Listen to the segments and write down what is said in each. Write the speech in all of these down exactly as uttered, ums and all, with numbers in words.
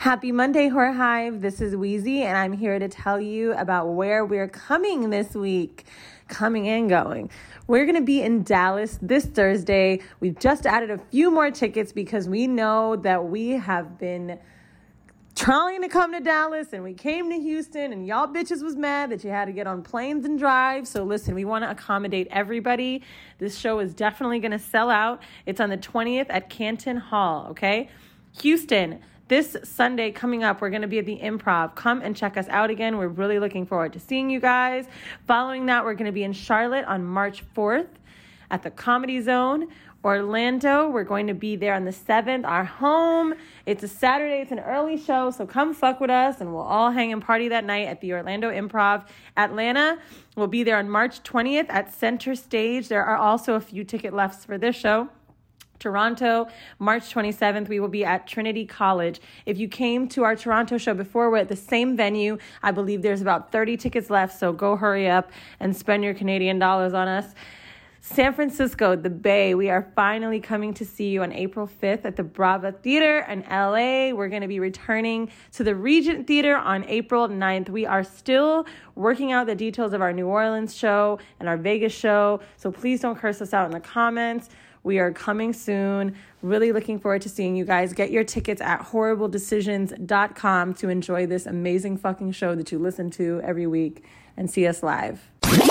Happy Monday, Horror Hive. This is Wheezy, and I'm here to tell you about where we're coming this week. Coming and going. We're going to be in Dallas this Thursday. We've just added a few more tickets because we know that we have been trying to come to Dallas, and we came to Houston, and y'all bitches was mad that you had to get on planes and drive. So listen, we want to accommodate everybody. This show is definitely going to sell out. It's on the twentieth at Canton Hall, okay? Houston, this Sunday coming up, we're going to be at the Improv. Come and check us out again. We're really looking forward to seeing you guys. Following that, we're going to be in Charlotte on March fourth at the Comedy Zone. Orlando, we're going to be there on the seventh, our home. It's a Saturday. It's an early show, so come fuck with us, and we'll all hang and party that night at the Orlando Improv. Atlanta, we'll be there on March twentieth at Center Stage. There are also a few ticket lefts for this show. Toronto, March twenty-seventh, we will be at Trinity College. If you came to our Toronto show before, we're at the same venue. I believe there's about thirty tickets left, so go hurry up and spend your Canadian dollars on us. San Francisco, the Bay, we are finally coming to see you on April fifth at the Brava Theater in L A. We're going to be returning to the Regent Theater on April ninth. We are still working out the details of our New Orleans show and our Vegas show, so please don't curse us out in the comments. We are coming soon. Really looking forward to seeing you guys. Get your tickets at horrible decisions dot com to enjoy this amazing fucking show that you listen to every week and see us live.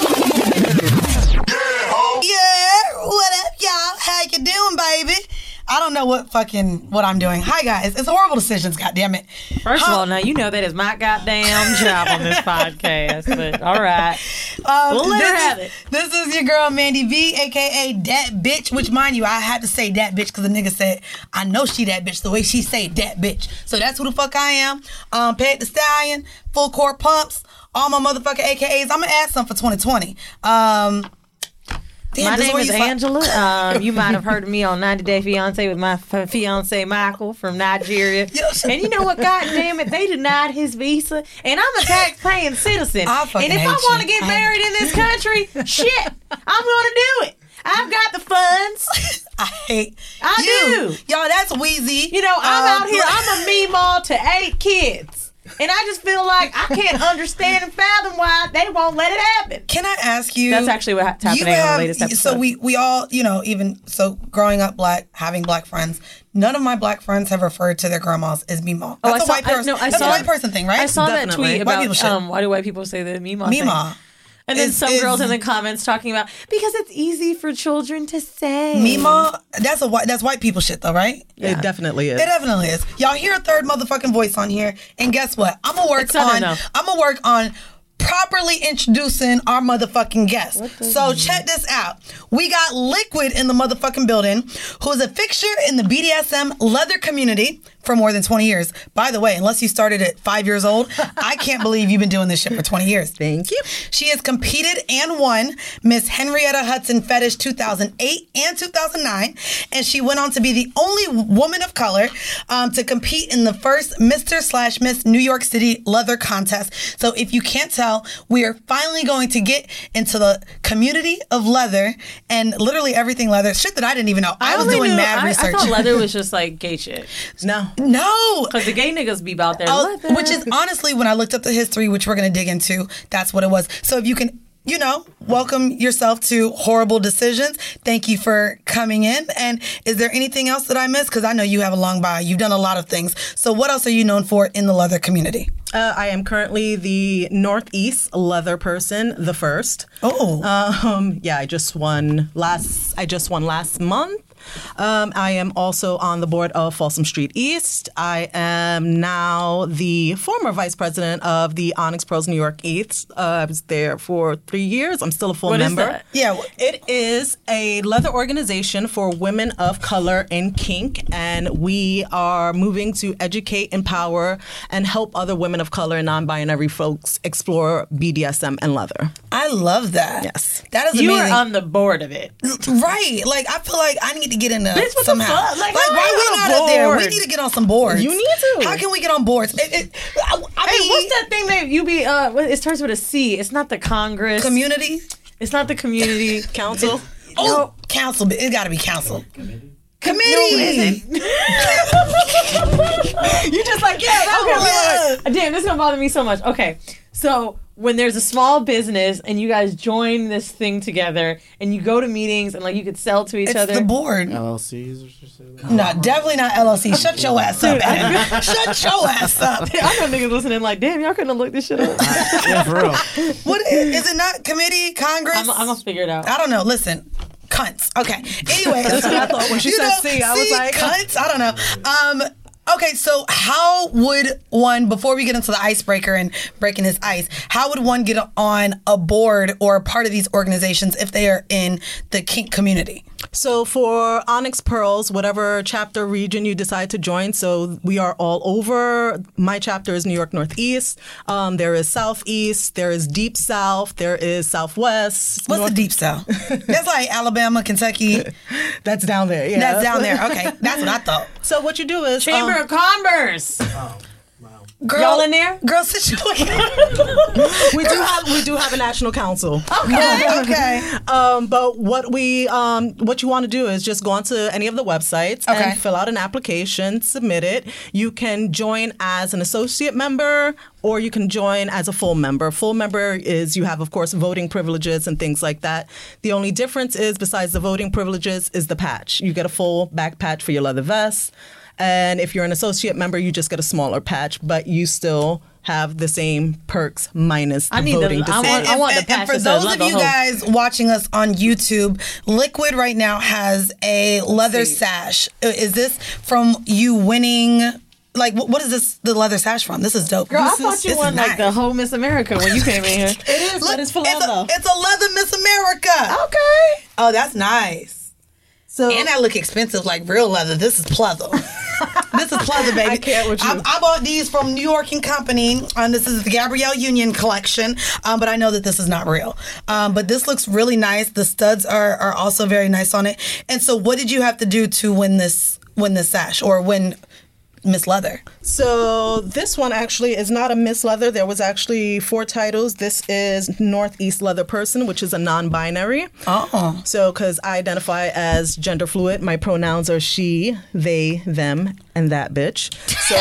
Yeah, what up, y'all? How you doing, baby? I don't know what fucking, what I'm doing. Hi, guys. It's Horrible Decisions, goddammit. First huh? of all, now you know that is my goddamn job on this podcast, but all right. Um, we'll let her is, have it. This is your girl, Mandy V, a k a. Dat Bitch, which, mind you, I had to say Dat Bitch because the nigga said, I know she that bitch the way she say Dat Bitch. So that's who the fuck I am. Um, Peg the Stallion, Full Court Pumps, all my motherfucking A K As. I'm going to add some for twenty twenty. Um... Damn, my name is Angela. Um, you might have heard of me on ninety Day Fiancé with my f- fiance Michael from Nigeria. Yes. And you know what? God damn it, they denied his visa, and I'm a tax-paying citizen. I and if I want to get married in this country, shit, I'm gonna do it. I've got the funds. I hate I you. do. Y'all, that's Wheezy. You know, I'm Um, out here. I'm a meemaw to eight kids. And I just feel like I can't understand and fathom why they won't let it happen. Can I ask you? That's actually what's happening have, on the latest episode. So we, we all, you know, even so growing up black, having black friends, none of my black friends have referred to their grandmas as Meemaw. That's Oh, I a saw, white person. I, no, I That's saw, a white person thing, right? I saw Definitely. that tweet White people about shit. um, why do white people say the Meemaw thing? Meemaw. And then Is- some is- girls in the comments talking about, because it's easy for children to say. Meemaw, that's a white, that's white people shit though, right? Yeah. It definitely is. It definitely is. Y'all hear a third motherfucking voice on here, and guess what? I'm gonna work It's Southern, on. though. I'm gonna work on properly introducing our motherfucking guests. So check this out. We got Liquid in the motherfucking building, who is a fixture in the B D S M leather community for more than twenty years. By the way, unless you started at five years old, I can't believe you've been doing this shit for twenty years. Thank you. She has competed and won Miss Henrietta Hudson Fetish two thousand eight and two thousand nine, and she went on to be the only woman of color um, to compete in the first Mister slash Miss New York City leather contest. So if you can't tell, we are finally going to get into the community of leather and literally everything leather. Shit that I didn't even know. I, I was only doing knew- mad I, research. I thought leather was just like gay shit. No. No. Because the gay niggas be out there. Oh, leather. which is honestly, when I looked up the history, which we're going to dig into, that's what it was. So if you can, you know, welcome yourself to Horrible Decisions. Thank you for coming in. And is there anything else that I missed? Because I know you have a long bio. You've done a lot of things. So what else are you known for in the leather community? Uh, I am currently the Northeast leather person, the first. Oh. Um, yeah, I just won last. I just won last month. Um, I am also on the board of Folsom Street East. I am now the former vice president of the Onyx Pros New York East. Uh, I was there for three years. I'm still a full What is member. that? Yeah. It is a leather organization for women of color in kink, and we are moving to educate, empower, and help other women of color and non-binary folks explore B D S M and leather. I love that. Yes. That is You amazing. are on the board of it. Right. Like, I feel like I need to get into Bitch, what the somehow. fuck? Like, how why are you we on not a up there? We board? need to get on some boards. You need to. How can we get on boards? It, it, I, I Hey, mean, what's that thing that you be, uh, what- it starts with a C. It's not the Congress. community? It's not the community. Council? Oh, council. It got to be council. Committee. No, is it? You just like, yeah, that Okay, one. wait, wait, wait. Damn, this is gonna bother me so much. Okay, so when there's a small business and you guys join this thing together and you go to meetings and like you could sell to each It's other. the board. L L Cs or something like that? No, definitely not L L C. Shut your ass up, Adam. Shut your ass up. I know niggas listening like, damn, y'all couldn't have looked this shit up. Yeah, for real. What is, is it not committee, Congress? I'm, I'm gonna figure it out. I don't know. Listen, cunts. Okay. Anyway, That's what I thought when she you said know, C. I was see, like, cunts. I don't know. Um. Okay, so how would one, before we get into the icebreaker and breaking this ice, how would one get on a board or a part of these organizations if they are in the kink community? So for Onyx Pearls, whatever chapter region you decide to join, so we are all over. My chapter is New York Northeast. Um, there is Southeast. There is Deep South. There is Southwest. What's North- the deep south? That's like Alabama, Kentucky. That's down there. Yeah, That's down there. Okay, that's what I thought. So what you do is Chamber um, of Commerce. Girl, Y'all in there? Girl, sit your we do have we do have a national council. Okay, okay. Um, but what we um, what you want to do is just go onto any of the websites Okay. and fill out an application, submit it. You can join as an associate member, or you can join as a full member. Full member is you have, of course, voting privileges and things like that. The only difference is, besides the voting privileges, is the patch. You get a full back patch for your leather vest. And if you're an associate member, you just get a smaller patch, but you still have the same perks minus the I need the- voting I want- decision. I want the and, patch and for that says those of leather you hoe. guys watching us on YouTube, Liquid right now has a leather sash. Uh, Is this from you winning? Like, wh- what is this? The leather sash from? This is dope. Girl, I This thought is- you this won is like nice. the whole Miss America when you came in here. It is, Look, but it's for it's leather. a, it's a leather Miss America. Okay. Oh, that's nice. So And that look expensive, like real leather. This is pleather. This is pleather, baby. I can't with you. I, I bought these from New York and Company. Um, this is the Gabrielle Union collection, um, but I know that this is not real. Um, but this looks really nice. The studs are are also very nice on it. And so, what did you have to do to win this win this sash or win Miss Leather? So this one actually is not a Miss Leather. There was actually four titles. This is Northeast Leather Person, which is a non-binary. Oh, So because I identify as gender fluid, my pronouns are she, they, them, and that bitch.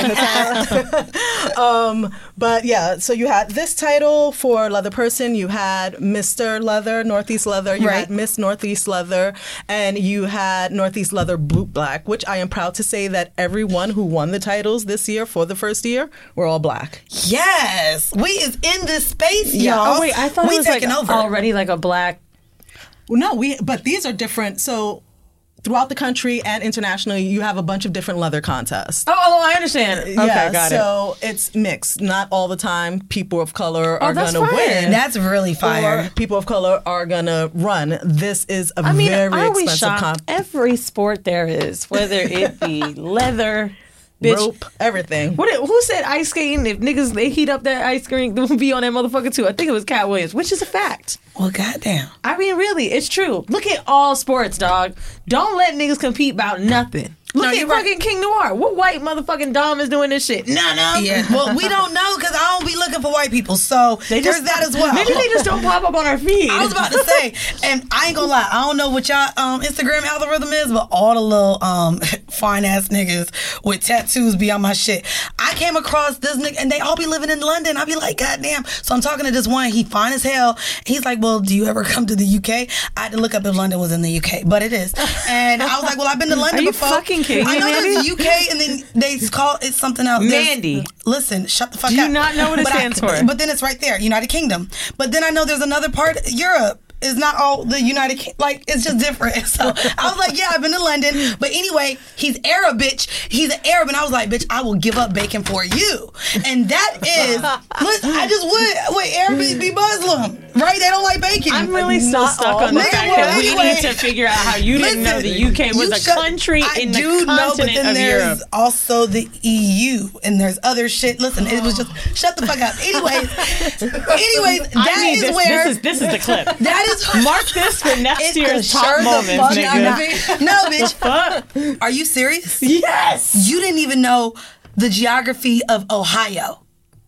So, um, but yeah, so you had this title for Leather Person. You had Mister Leather, Northeast Leather. You Right. had Miss Northeast Leather, and you had Northeast Leather Boot Black, which I am proud to say that everyone who won the titles this year for the first year were all black. yes, we is in this space, Yeah. y'all. Oh wait, I thought we it was like taking over. already like a black. Well, no, we but these are different. So throughout the country and internationally, you have a bunch of different leather contests. Oh, oh, I understand. Okay, yeah, got it. so it's mixed. Not all the time people of color are Oh, that's gonna fine. win. That's really fire. Or people of color are gonna run. This is a I mean, very are we expensive shocked? comp. Every sport there is, whether it be leather, bitch. Rope, everything. What? Who said ice skating? If niggas they heat up that ice cream, they'll be on that motherfucker too. I think it was Cat Williams, which is a fact. Well, goddamn. I mean, really, it's true. Look at all sports, dog. Don't let niggas compete about nothing. Look No, at you're right. fucking King Noir. What white motherfucking Dom is doing this shit? None of them. Yeah, well, we don't know because I don't be looking for white people, so They there's just, that as well. Maybe they just don't pop up on our feed. I was about to say, and I ain't gonna lie, I don't know what y'all um, Instagram algorithm is, but all the little um, fine ass niggas with tattoos be on my shit. I came across this nigga, and they all be living in London. I be like, goddamn. So I'm talking to this one. He fine as hell. He's like, well, do you ever come to the U K? I had to look up if London was in the U K, but it is. And I was like, well, I've been to London Are you before. fucking kidding I me, know Mandy? there's U K, and then they call it something else. There's- Mandy. Listen, shut the fuck Do you up. not know what it But I- stands for? But then it's right there, United Kingdom. But then I know there's another part, Europe. Is not all the United King- like it's just different. So I was like, yeah, I've been to London, but anyway, he's Arab, bitch. He's an Arab, and I was like, bitch, I will give up bacon for you. And that is, listen, I just would. Wait, Arabs be Muslim, right? They don't like bacon. I'm really still Not stuck all. on the Nigga, fact well, that we anyway. need to figure out how you didn't know the Listen, U K was you a shut- country I in the do know, but continent then of there's Europe. also the E U, and there's other shit. Listen, it was just shut the fuck up. Anyways, anyways, I that need is this. where This is this is the clip. that is Mark this for next It's year's sure top the moments, fuck nigga. I'm not. No, bitch. Fuck. Are you serious? Yes. You didn't even know the geography of Ohio.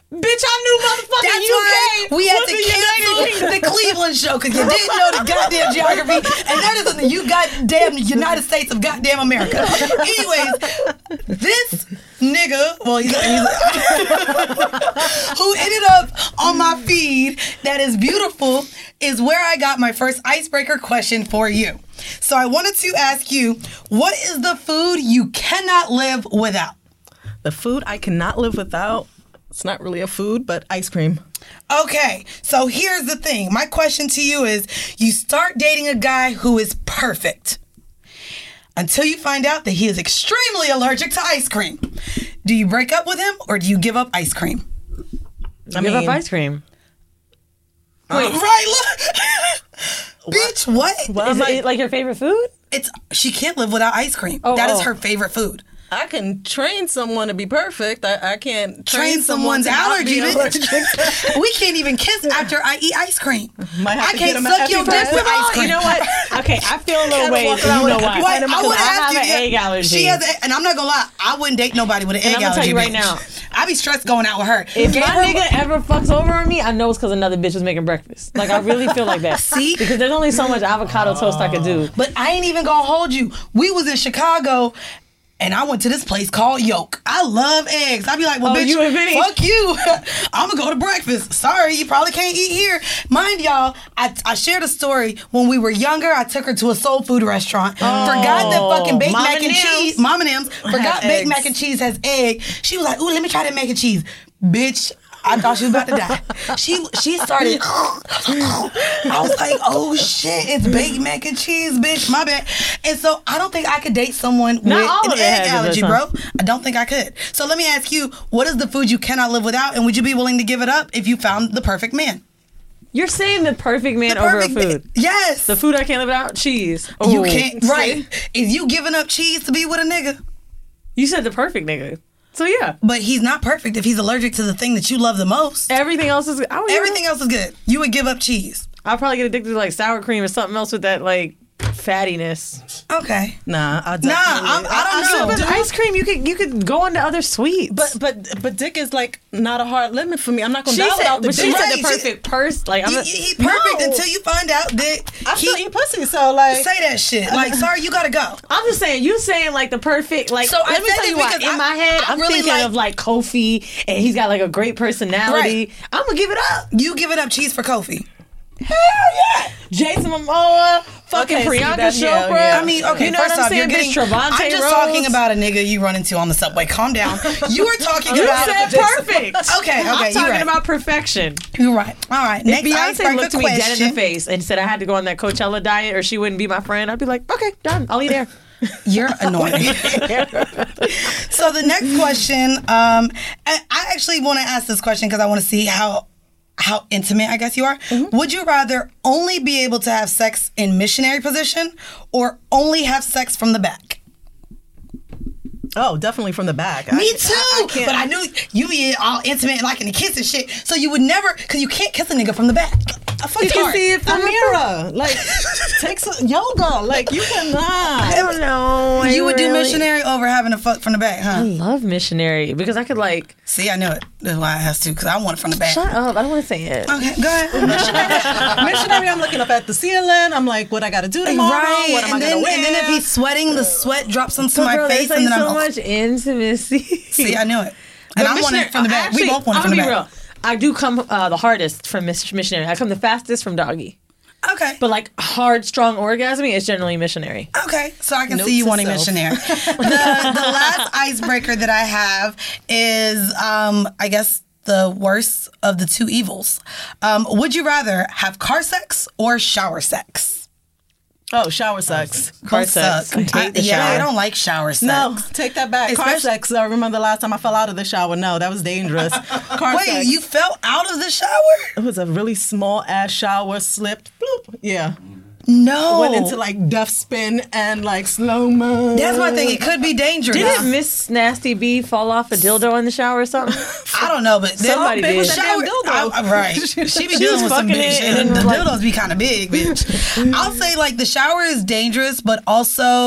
Bitch, I knew motherfucking That's U K. right. We had was to the United cancel Kingdom. the Cleveland show because you didn't know the goddamn geography, and that is in the you goddamn United States of goddamn America. Anyways, this nigga, well, he's, he's who ended up on my feed that is beautiful is where I got my first icebreaker question for you. So I wanted to ask you, what is the food you cannot live without? The food I cannot live without. It's not really a food, but ice cream. Okay, so here's the thing. My question to you is, you start dating a guy who is perfect until you find out that he is extremely allergic to ice cream. Do you break up with him or do you give up ice cream? I Give mean, up ice cream. Wait. Right, look. Bitch, what? Well, is it like your favorite food? It's She can't live without ice cream. Oh, that oh. is her favorite food. I can train someone to be perfect. I, I can't train, Train someone's someone allergy. to not be allergic. We can't even kiss after I eat ice cream. Might have I to can't get him suck an your dick EpiPen. with ice cream. You know what? Okay, I feel a little Kinda ways. walk You around know with- why? Wait, Because I want to I ask have you. an yeah, egg allergy. She has, a, and I'm not gonna lie. I wouldn't date nobody with an egg I'm gonna allergy. tell you right bitch. now. I be stressed going out with her. If Gave my her- nigga ever fucks over on me, I know it's because another bitch was making breakfast. Like, I really feel like that. See? Because there's only so much avocado toast I could do. But I ain't even gonna hold you. We was in Chicago. And I went to this place called Yolk. I love eggs. I'd be like, well, Oh, bitch, you and Vinny? fuck you. I'm going to go to breakfast. Sorry, you probably can't eat here. Mind y'all, I, I shared a story. When we were younger, I took her to a soul food restaurant. Forgot that fucking baked Mama mac and Nims. cheese. Mama Nims. Forgot Has baked eggs. mac and cheese has egg. She was like, ooh, let me try that mac and cheese. Bitch, I thought she was about to die. She she started. I was like, oh shit, it's baked mac and cheese, bitch. My bad. And so I don't think I could date someone Not with all an of it egg has allergy, it, huh? bro. I don't think I could. So let me ask you, what is the food you cannot live without, and would you be willing to give it up if you found the perfect man? You're saying the perfect man The over a perfect food. man. Yes. The food I can't live without? Cheese. you Ooh. can't. Right. Is you giving up cheese to be with a nigga? You said the perfect nigga. So yeah. But he's not perfect if he's allergic to the thing that you love the most. Everything else is I would Everything else is good. You would give up cheese. I'll probably get addicted to like sour cream or something else with that like fattiness. Okay. Nah, I Nah, definitely. I'm, I don't know. But ice cream, you could you could go into other sweets. But but but dick is like not a hard limit for me. I'm not gonna she die said, without the but she dick. said Right, the she- perfect purse. Like I'm He, a, he, he perfect No. until you find out that I he still eat pussy, so like. say that shit. Like, sorry, you gotta go. I'm just saying, you saying like the perfect, like, So I let me said tell it you what, because in I- my head, I I'm really thinking like- of like Kofi, and he's got like a great personality. Right. I'm gonna give it up. You giving up cheese for Kofi? Hell yeah. Jason Momoa, fucking Okay, see, Priyanka that- yeah, Chopra. yeah. I mean, okay, you know first what I'm off, saying, you're getting. bitch, Trevante I'm just Rhodes. talking about a nigga you run into on the subway. Calm down. You were talking You about. said perfect. Okay, okay, I'm you're talking right. about perfection. You're right. All right. Next Beyonce icebreaker looked me dead in question. the face and said I had to go on that Coachella diet or she wouldn't be my friend, I'd be like, okay, done. I'll eat there. You're annoying. So the next question, um, I, I actually want to ask this question because I want to see how how intimate I guess you are. Mm-hmm. Would you rather only be able to have sex in missionary position or only have sex from the back? Oh, definitely from the back. Me I- too. I- I can't- but I knew you be all intimate and liking to kiss and shit. So you would never, because you can't kiss a nigga from the back. I fucking hard. see it from Amira. Like, take some yoga. Like, you cannot. I don't know. I You would do really- missionary over having a fuck from the back, I huh? love missionary because I could like See, I knew it. That's why I asked to, because I want it from the back. shut up. I don't want to say it. Okay, go ahead. Missionary, I'm looking up at the ceiling. I'm like, what I got to do tomorrow? Right, What am and I then going to wear? and then if he's sweating, the sweat drops onto But my girl, face, there's and like then so I'm much intimacy. see, I knew it, and But I want it from the back. Actually, we both want it I'm from the gonna back. be real. I do come uh, the hardest from mis- missionary. I come the fastest from doggy. Okay, But like hard, strong orgasming is generally missionary. okay, so I can Note see you to wanting self. missionary. the the last icebreaker that I have is, um, I guess, the worst of the two evils. Um, would you rather have car sex or shower sex? Oh, shower sex. Car Both sex. suck. I hate the yeah, I shower. don't like shower sex. No, take that back. Car Especially- sex. I remember the last time I fell out of the shower. No, that was dangerous. Car Wait, sex. you fell out of the shower? It was a really small ass shower. Slipped. Bloop. Yeah. No. Went into like death spin and like slow mo. That's my thing. It could be dangerous. Didn't Miss Nasty B fall off a dildo in the shower or something? I don't know, but they- Somebody they did. was That shower- damn dildo. I- I- right. She be She dealing was with some fucking bitch. it and then the was like- dildos be kind of big, bitch. I'll say like the shower is dangerous, but also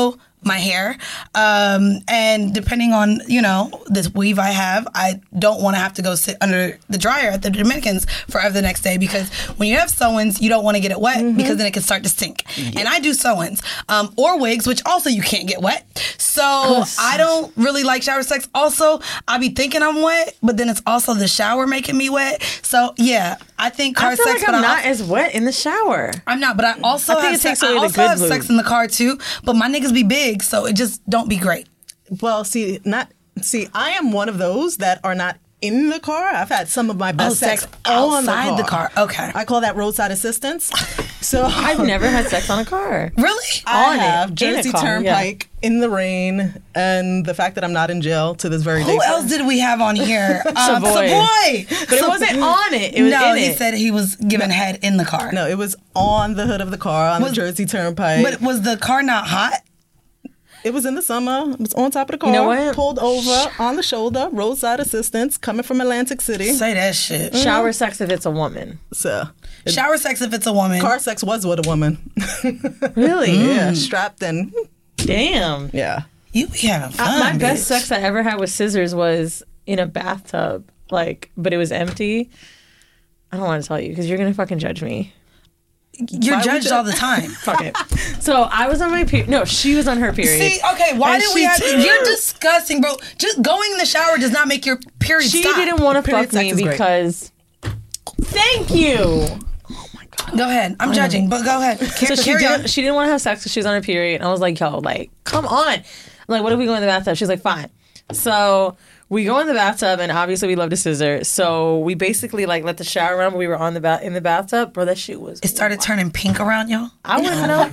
my hair. Um, and depending on, you know, this weave I have, I don't want to have to go sit under the dryer at the Dominicans forever the next day, because when you have sew-ins, you don't want to get it wet mm-hmm. because then it can start to stink. Yeah. And I do sew-ins. Um, or wigs, which also you can't get wet. So oh, I don't really like shower sex. Also, I be thinking I'm wet, but then it's also the shower making me wet. So yeah, I think car I feel sex, like but I'm I, not as wet in the shower. I'm not, but I also I think have, it takes sex, away I the also good have lube. sex in the car too, but my niggas be big, so it just don't be great. Well, see, not see. I am one of those that are not in the car. I've had some of my best Oh, sex, sex on outside the the car. car. Okay. I call that roadside assistance. So I've never had sex on a car. Really? I on it, have in a Jersey car, Turnpike in the rain, and the fact that I'm not in jail to this very day. Who else did we have on here? Um, Savoy. Savoy. But it wasn't on it. It was no, in he it. said he was giving head in the car. No, it was on the hood of the car on Was- the Jersey Turnpike. But was the car not hot? It was in the summer. It was on top of the car. You know what? Pulled over on the shoulder. Roadside assistance coming from Atlantic City. Say that shit. Shower sex if it's a woman. So Shower sex if it's a woman. car sex was with a woman. Really? Yeah, strapped in. Damn. Yeah. You be having fun, Uh, my best bitch. sex I ever had with scissors was in a bathtub, like, but it was empty. I don't want to tell you because you're gonna fucking judge me. You're Why would judged you- all the time. Fuck it. So I was on my period. No, she was on her period. See, okay, why And did we she have... too. You're disgusting, bro. Just going in the shower does not make your period She stop. didn't want to Period fuck me sex is great. because. Thank you. Go ahead. I'm judging, but go ahead. So Carry, she carry didn't. on. She didn't want to have sex because she was on her period. And I was like, "Yo, like, come on!" I'm like, what if we go in the bathtub? She's like, "Fine." So we go in the bathtub, and obviously we love to scissor. So we basically like let the shower run. But we were on the ba- in the bathtub, bro. That shit was. It started turning pink around y'all. I wouldn't know.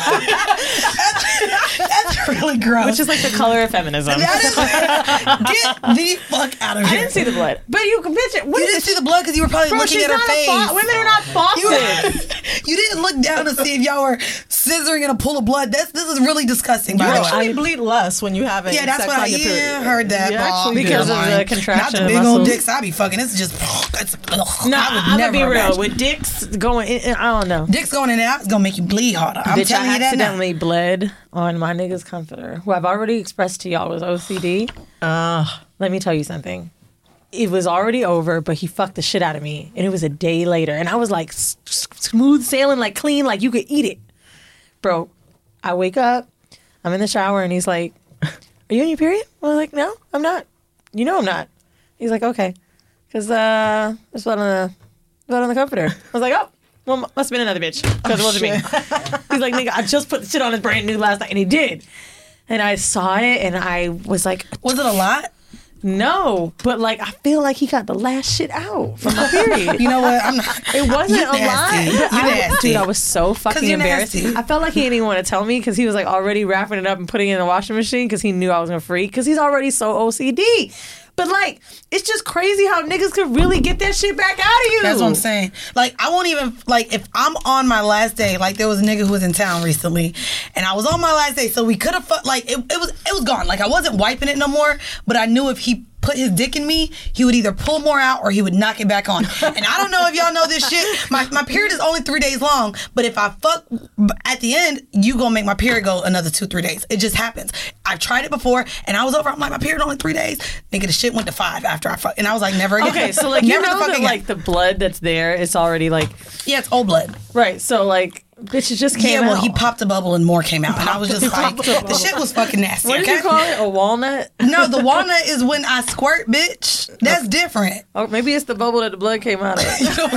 That's really gross. Which is like the color of feminism. That is, get the fuck out of I here. didn't see the blood, but you can bitch it. What You is didn't this? see the blood because you were probably Bro, looking she's at her not face. a fa- women are not You, faucets. you didn't look down to see if y'all were scissoring in a pool of blood. That's this is really disgusting. By You the way, actually bleed less when you haven't yeah, that's sex what I on your period. yeah, heard that. You Paul. actually Because do. of the contraction Not the of big old muscles. dicks I be fucking. It's just it's, ugh, No, I would I'm never gonna be real. imagine. With dicks going in, I don't know. Dicks going in and out is gonna make you bleed harder. I'm Bitch, telling I you that now. accidentally bled on my nigga's comforter, who I've already expressed to y'all was O C D. Uh, Let me tell you something. It was already over, but he fucked the shit out of me, and it was a day later, and I was like s- s- smooth sailing, like clean, like you could eat it, bro. I wake up, I'm in the shower, and he's like, "Are you on your period?" I was like, "No, I'm not." You know I'm not. He's like, "Okay," because uh, there's blood on the blood on the comforter. I was like, "Oh, well, must have been another bitch because it wasn't me." He's like, "Nigga, I just put the shit on his brand new last night," and he did. And I saw it, and I was like, Was it a lot? no, but like I feel like he got the last shit out from my period. You know what? I'm not. It wasn't You a lot. nasty. but You I, nasty. Dude, I was so fucking you're embarrassed. nasty. I felt like he didn't even want to tell me because he was like already wrapping it up and putting it in the washing machine because he knew I was gonna freak because he's already so O C D. But like, it's just crazy how niggas could really get that shit back out of you. That's what I'm saying. Like, I won't even, like, if I'm on my last day, like, there was a nigga who was in town recently, and I was on my last day, so we could have, fu- like, it, it was it was gone. Like, I wasn't wiping it no more, but I knew if he put his dick in me, he would either pull more out or he would knock it back on. And I don't know if y'all know this shit. My, my period is only three days long, but if I fuck at the end, you gonna make my period go another two, three days. It just happens. I've tried it before, and I was over, I'm like, my period only three days. Nigga, the shit went to five after I fuck. And I was like, never again. Okay, so like you never know the fuck that again. like the blood that's there, it's already like Yeah, it's old blood. right. So like, bitch, it just came Yeah, well, out. he popped a bubble and more came out. And I was just like, the shit was fucking nasty. What did okay? you call it? A walnut? No, the walnut is when I squirt, bitch. That's different. Or maybe it's the bubble that the blood came out of.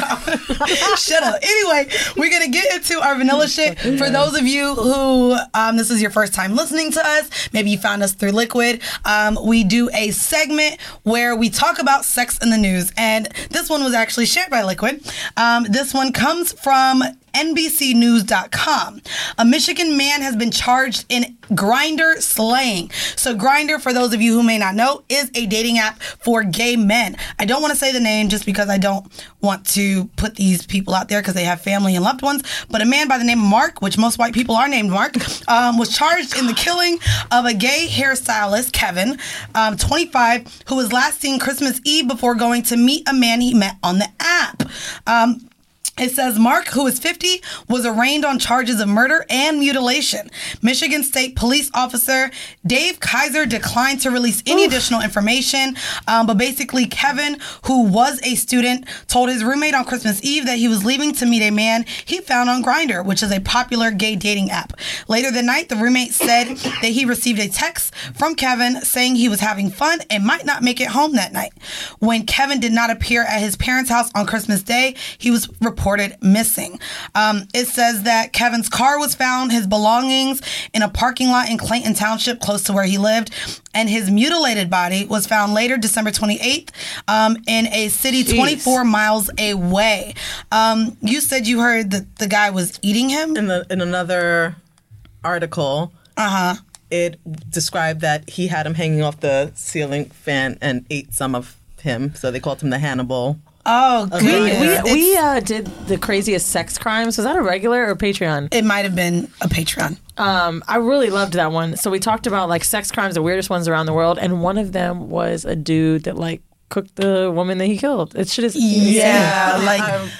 Shut up. Anyway, we're going to get into our vanilla shit. For those of you who, um, this is your first time listening to us, maybe you found us through Liquid, um, we do a segment where we talk about sex in the news. And this one was actually shared by Liquid. Um, this one comes from N B C News dot com. A Michigan man has been charged in Grindr slaying. So Grindr, for those of you who may not know, is a dating app for gay men. I don't want to say the name just because I don't want to put these people out there because they have family and loved ones. But a man by the name of Mark, which most white people are named Mark, um, was charged in the killing of a gay hairstylist, Kevin, um, twenty-five, who was last seen Christmas Eve before going to meet a man he met on the app. Um, It says Mark, who is fifty, was arraigned on charges of murder and mutilation. Michigan State Police Officer Dave Kaiser declined to release any Oof. additional information. Um, but basically, Kevin, who was a student, told his roommate on Christmas Eve that he was leaving to meet a man he found on Grindr, which is a popular gay dating app. Later that night, the roommate said that he received a text from Kevin saying he was having fun and might not make it home that night. When Kevin did not appear at his parents' house on Christmas Day, he was reported missing. Um, it says that Kevin's car was found, his belongings in a parking lot in Clayton Township, close to where he lived, and his mutilated body was found later, December twenty-eighth, um, in a city Jeez. twenty-four miles away. Um, you said you heard that the guy was eating him? In, the, in another article, uh-huh. it described that he had him hanging off the ceiling fan and ate some of him, so they called him the Hannibal. Oh, good. We, we, we uh, did the craziest sex crimes. Was that a regular or Patreon? It might have been a Patreon. Um, I really loved that one. So we talked about like sex crimes, the weirdest ones around the world, and one of them was a dude that like cooked the woman that he killed. It should have. Yeah, like,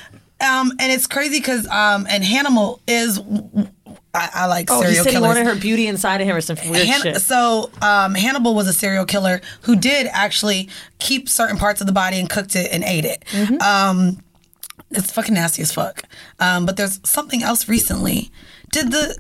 um, and it's crazy because um, and Hannibal is. I, I like oh, serial he said killers. He wanted her beauty inside of him or some weird Han- shit. So um, Hannibal was a serial killer who did actually keep certain parts of the body and cooked it and ate it. Mm-hmm. Um, it's fucking nasty as fuck. Um, but there's something else recently. Did the...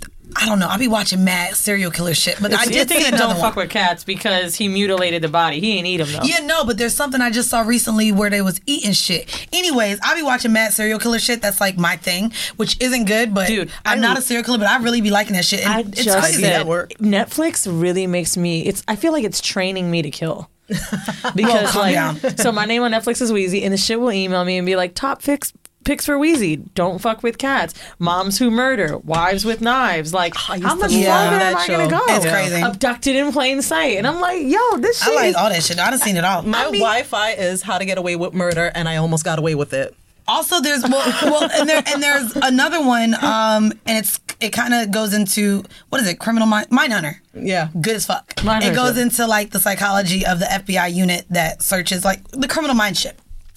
I don't know. I'll be watching mad serial killer shit, but I did see another don't one. fuck with cats because he mutilated the body. He ain't eat them though. Yeah, no, but there's something I just saw recently where they was eating shit. Anyways, I'll be watching mad serial killer shit. That's like my thing, which isn't good. But dude, I'm I, not a serial killer, but I really be liking that shit. And I it's just crazy. said Netflix really makes me. It's. I feel like it's training me to kill. Because well, like, down. so my name on Netflix is Wheezy, and the shit will email me and be like, top fix. Picks for Wheezy. Don't fuck with cats. Moms who murder. Wives with knives. Like, how much yeah, farther am I going to go? It's crazy. Abducted in plain sight. And I'm like, yo, this shit. I like is- all that shit. I done seen it all. My I mean, Wi-Fi is How to Get Away with Murder, and I almost got away with it. Also, there's well, well and there and there's another one, um, and it's it kind of goes into what is it? Criminal mind Mindhunter. Yeah, good as fuck. Mindhunter. It goes into like the psychology of the F B I unit that searches like the criminal mind shit.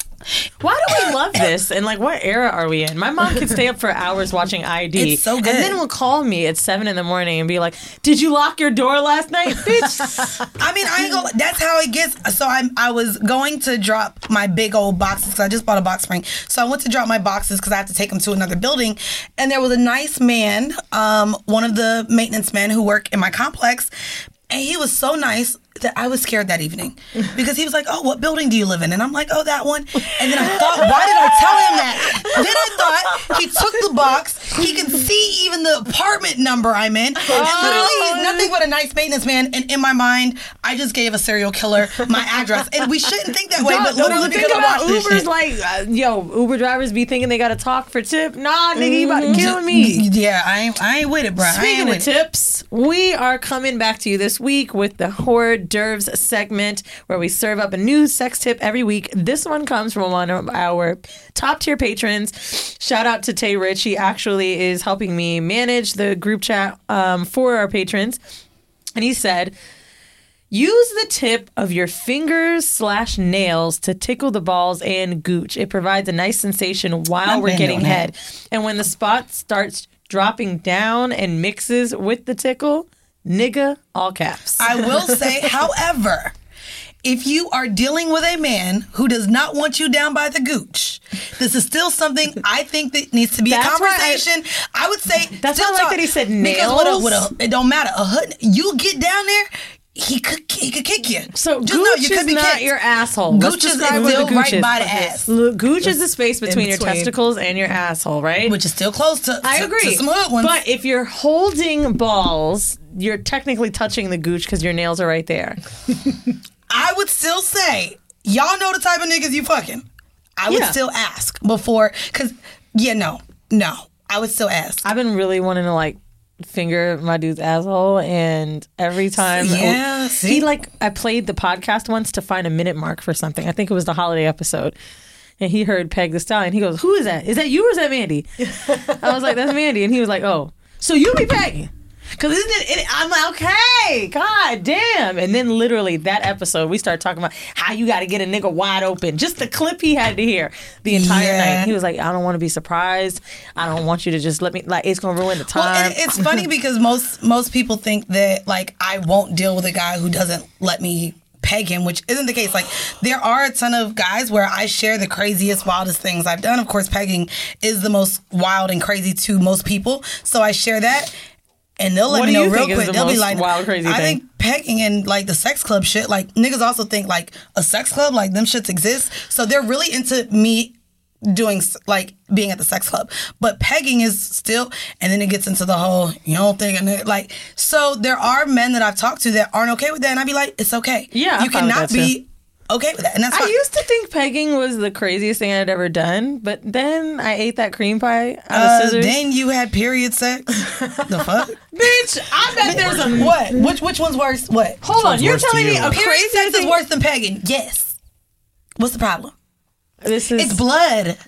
Why do we love this? And like, what era are we in? My mom can stay up for hours watching I D. It's so good. And then will call me at seven in the morning and be like, "Did you lock your door last night, bitch?" I mean, I ain't gonna. That's how it gets. So I, I was going to drop my big old boxes because I just bought a box spring. So I went to drop my boxes because I have to take them to another building. And there was a nice man, um, one of the maintenance men who work in my complex, and he was so nice that I was scared that evening because he was like, "Oh, what building do you live in?" And I'm like, "Oh, that one." And then I thought, why did I tell him that? Then I thought he took the box. He can see even the apartment number I'm in. And literally, he's nothing but a nice maintenance man. And in my mind, I just gave a serial killer my address. And we shouldn't think that way, No, but no, literally think because I about watched this Uber's shit. like, uh, yo, Uber drivers be thinking they got to talk for tip. Nah, nigga, you about to kill me. Yeah, I ain't, I ain't with it, bro. I Speaking ain't of with it. tips, we are coming back to you this week with the hors d'oeuvres segment where we serve up a new sex tip every week. This one comes from one of our top tier patrons. Shout out to Tay Rich. He actually is helping me manage the group chat um, for our patrons. And he said, use the tip of your fingers slash nails to tickle the balls and gooch. It provides a nice sensation while I've we're been getting doing head. that. And when the spot starts dropping down and mixes with the tickle, nigga, all caps. I will say, however, if you are dealing with a man who does not want you down by the gooch, this is still something I think that needs to be That's a why I- conversation. I, would say, That's still why I like talk, that he said because nails. with a, with a, it don't matter. A hood, you get down there, he could he could kick you. So Just gooch know you is could be not kicked. your asshole. Let's Gooch is describe what still the gooch right is. by the ass, Look, gooch is the space between your between. testicles and your asshole, right? which is still close to, I to, agree. to some hood ones. But if you're holding balls, you're technically touching the gooch because your nails are right there. I would still say, y'all know the type of niggas you fucking. I would Yeah. still ask before, because, yeah, no, no. I would still ask. I've been really wanting to like finger my dude's asshole, and every time Yeah, see? he like I played the podcast once to find a minute mark for something. I think it was the holiday episode. And he heard Peg the Stallion. He goes, "Who is that? Is that you or is that Mandy?" I was like, "That's Mandy." And he was like, "Oh, so you be pegging?" Because isn't it, it? I'm like, okay, god damn. And then literally that episode, we started talking about how you got to get a nigga wide open. Just the clip he had to hear the entire Yeah. night. He was like, I don't want to be surprised. I don't want you to just let me. Like, it's gonna ruin the time. Well, it, it's funny because most most people think that like I won't deal with a guy who doesn't let me peg him, which isn't the case. Like, there are a ton of guys where I share the craziest, wildest things I've done. Of course, pegging is the most wild and crazy to most people, so I share that. And they'll let What me do know you real think is quick. the They'll be most like, wild, crazy I thing? think pegging and like the sex club shit, like niggas also think like a sex club, like them shits exist. So they're really into me doing like being at the sex club, but pegging is still, and then it gets into the whole, you don't think, and like, so there are men that I've talked to that aren't okay with that, and I'd be like, it's okay. Yeah, I'm you fine with cannot that, too. be okay with that, and that's I fine. used to think pegging was the craziest thing I'd ever done, but then I ate that cream pie out Uh, of scissors. then you had period sex. The fuck, Bitch, I bet there's a what? Which which one's worse? What? Hold on, one's you're worse to telling me you? a Period crazy sex is thing? worse than pegging. Yes. What's the problem? This is It's blood.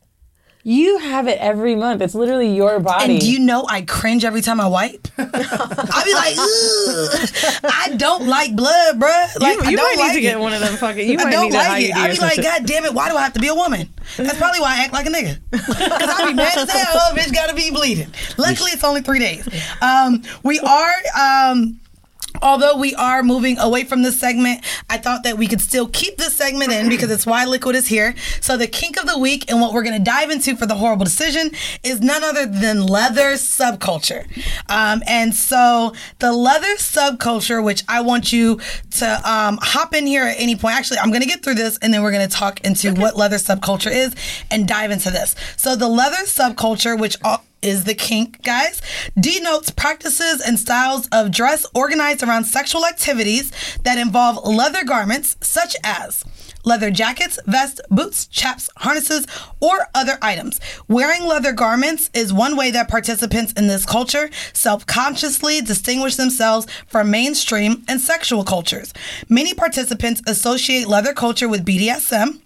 you have it every month. It's literally your body. And do you know I cringe every time I wipe? I be like, ugh. I don't like blood, bruh. Like, you I you don't might like need to get it. one of them fucking. You I might don't need to like it. I I be like, God damn it, why do I have to be a woman? That's probably why I act like a nigga. Because I be mad as hell. Oh, bitch gotta be bleeding. Luckily, it's only three days. Um, we are. Um, Although we are moving away from this segment, I thought that we could still keep this segment in because it's why Liquid is here. So the kink of the week and what we're going to dive into for the horrible decision is none other than leather subculture. Um, and so the leather subculture, which I want you to um, hop in here at any point. Actually, I'm going to get through this and then we're going to talk into okay. what leather subculture is and dive into this. So the leather subculture, which all is the kink, guys, denotes practices and styles of dress organized around sexual activities that involve leather garments such as leather jackets, vests, boots, chaps, harnesses, or other items. Wearing leather garments is one way that participants in this culture self-consciously distinguish themselves from mainstream and sexual cultures. Many participants associate leather culture with B D S M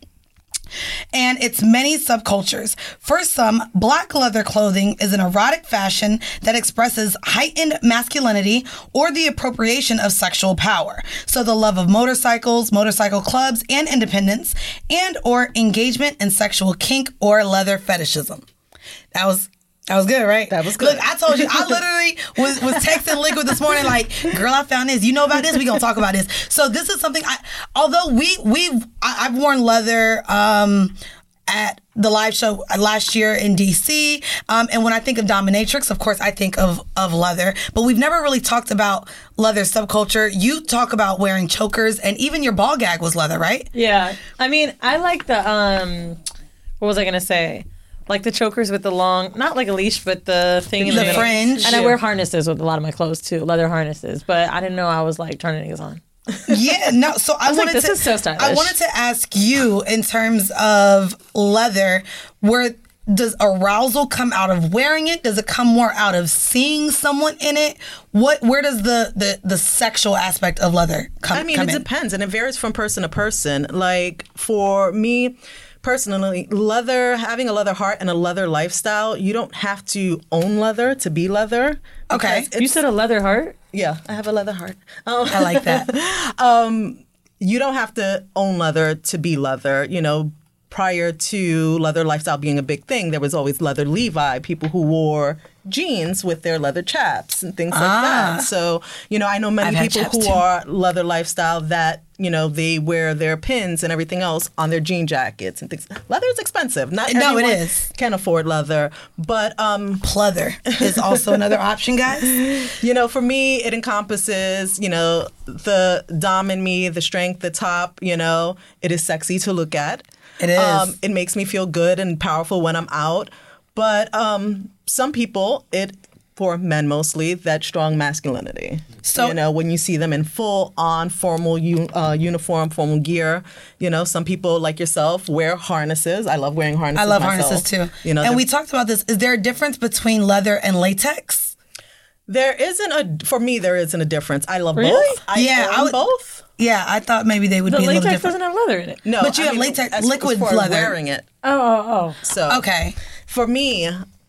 and its many subcultures. For some, black leather clothing is an erotic fashion that expresses heightened masculinity or the appropriation of sexual power. So the love of motorcycles, motorcycle clubs, and independence, and or engagement in sexual kink or leather fetishism. That was That was good, right? That was good. Look, I told you, I literally was, was texting Liquid this morning like, girl, I found this. You know about this? We gonna talk about this. So this is something, I, although we, we've, I, I've worn leather um, at the live show last year in D C. Um, and when I think of dominatrix, of course, I think of, of leather. But we've never really talked about leather subculture. You talk about wearing chokers, and even your ball gag was leather, right? Yeah. I mean, I like the, um, what was I going to say? Like the chokers with the long, not like a leash, but the thing in the, The middle. fringe. And I wear harnesses with a lot of my clothes too, leather harnesses. But I didn't know I was like turning niggas on. Yeah, no. So I, was like, wanted this to. is so stylish. I wanted to ask you in terms of leather, where does arousal come out of wearing it? Does it come more out of seeing someone in it? What? Where does the the, the sexual aspect of leather come? I mean, come it in? depends, and it varies from person to person. Like for me. Personally, leather, having a leather heart and a leather lifestyle, you don't have to own leather to be leather. Okay. You said a leather heart? Yeah, I have a leather heart. Um, I like that. um, you don't have to own leather to be leather. You know, prior to leather lifestyle being a big thing, there was always leather Levi, people who wore jeans with their leather chaps and things like Ah. that. So, you know, I know many I've had people chaps who too. are leather lifestyle that, you know, they wear their pins and everything else on their jean jackets and things. Leather is expensive. Not No, it everyone is. can afford leather. But, um, Pleather is also another option, guys. you know, for me, it encompasses, you know, the dom in me, the strength, the top, you know, it is sexy to look at. It is. Um, it makes me feel good and powerful when I'm out. But um, some people, it, for men mostly, that strong masculinity. So- you know, when you see them in full on formal u- uh, uniform, formal gear, you know, some people like yourself wear harnesses. I love wearing harnesses I love myself. harnesses too. You know, and they're- we talked about this. Is there a difference between leather and latex? there isn't a, for me, there isn't a difference. I love Really? both. I Yeah, own I would- both. Yeah, I thought maybe they would The be a little latex different. doesn't have leather in it. No, But you I have mean, latex- as- liquid as far as leather. wearing it. Oh, oh, oh. So Okay. for me,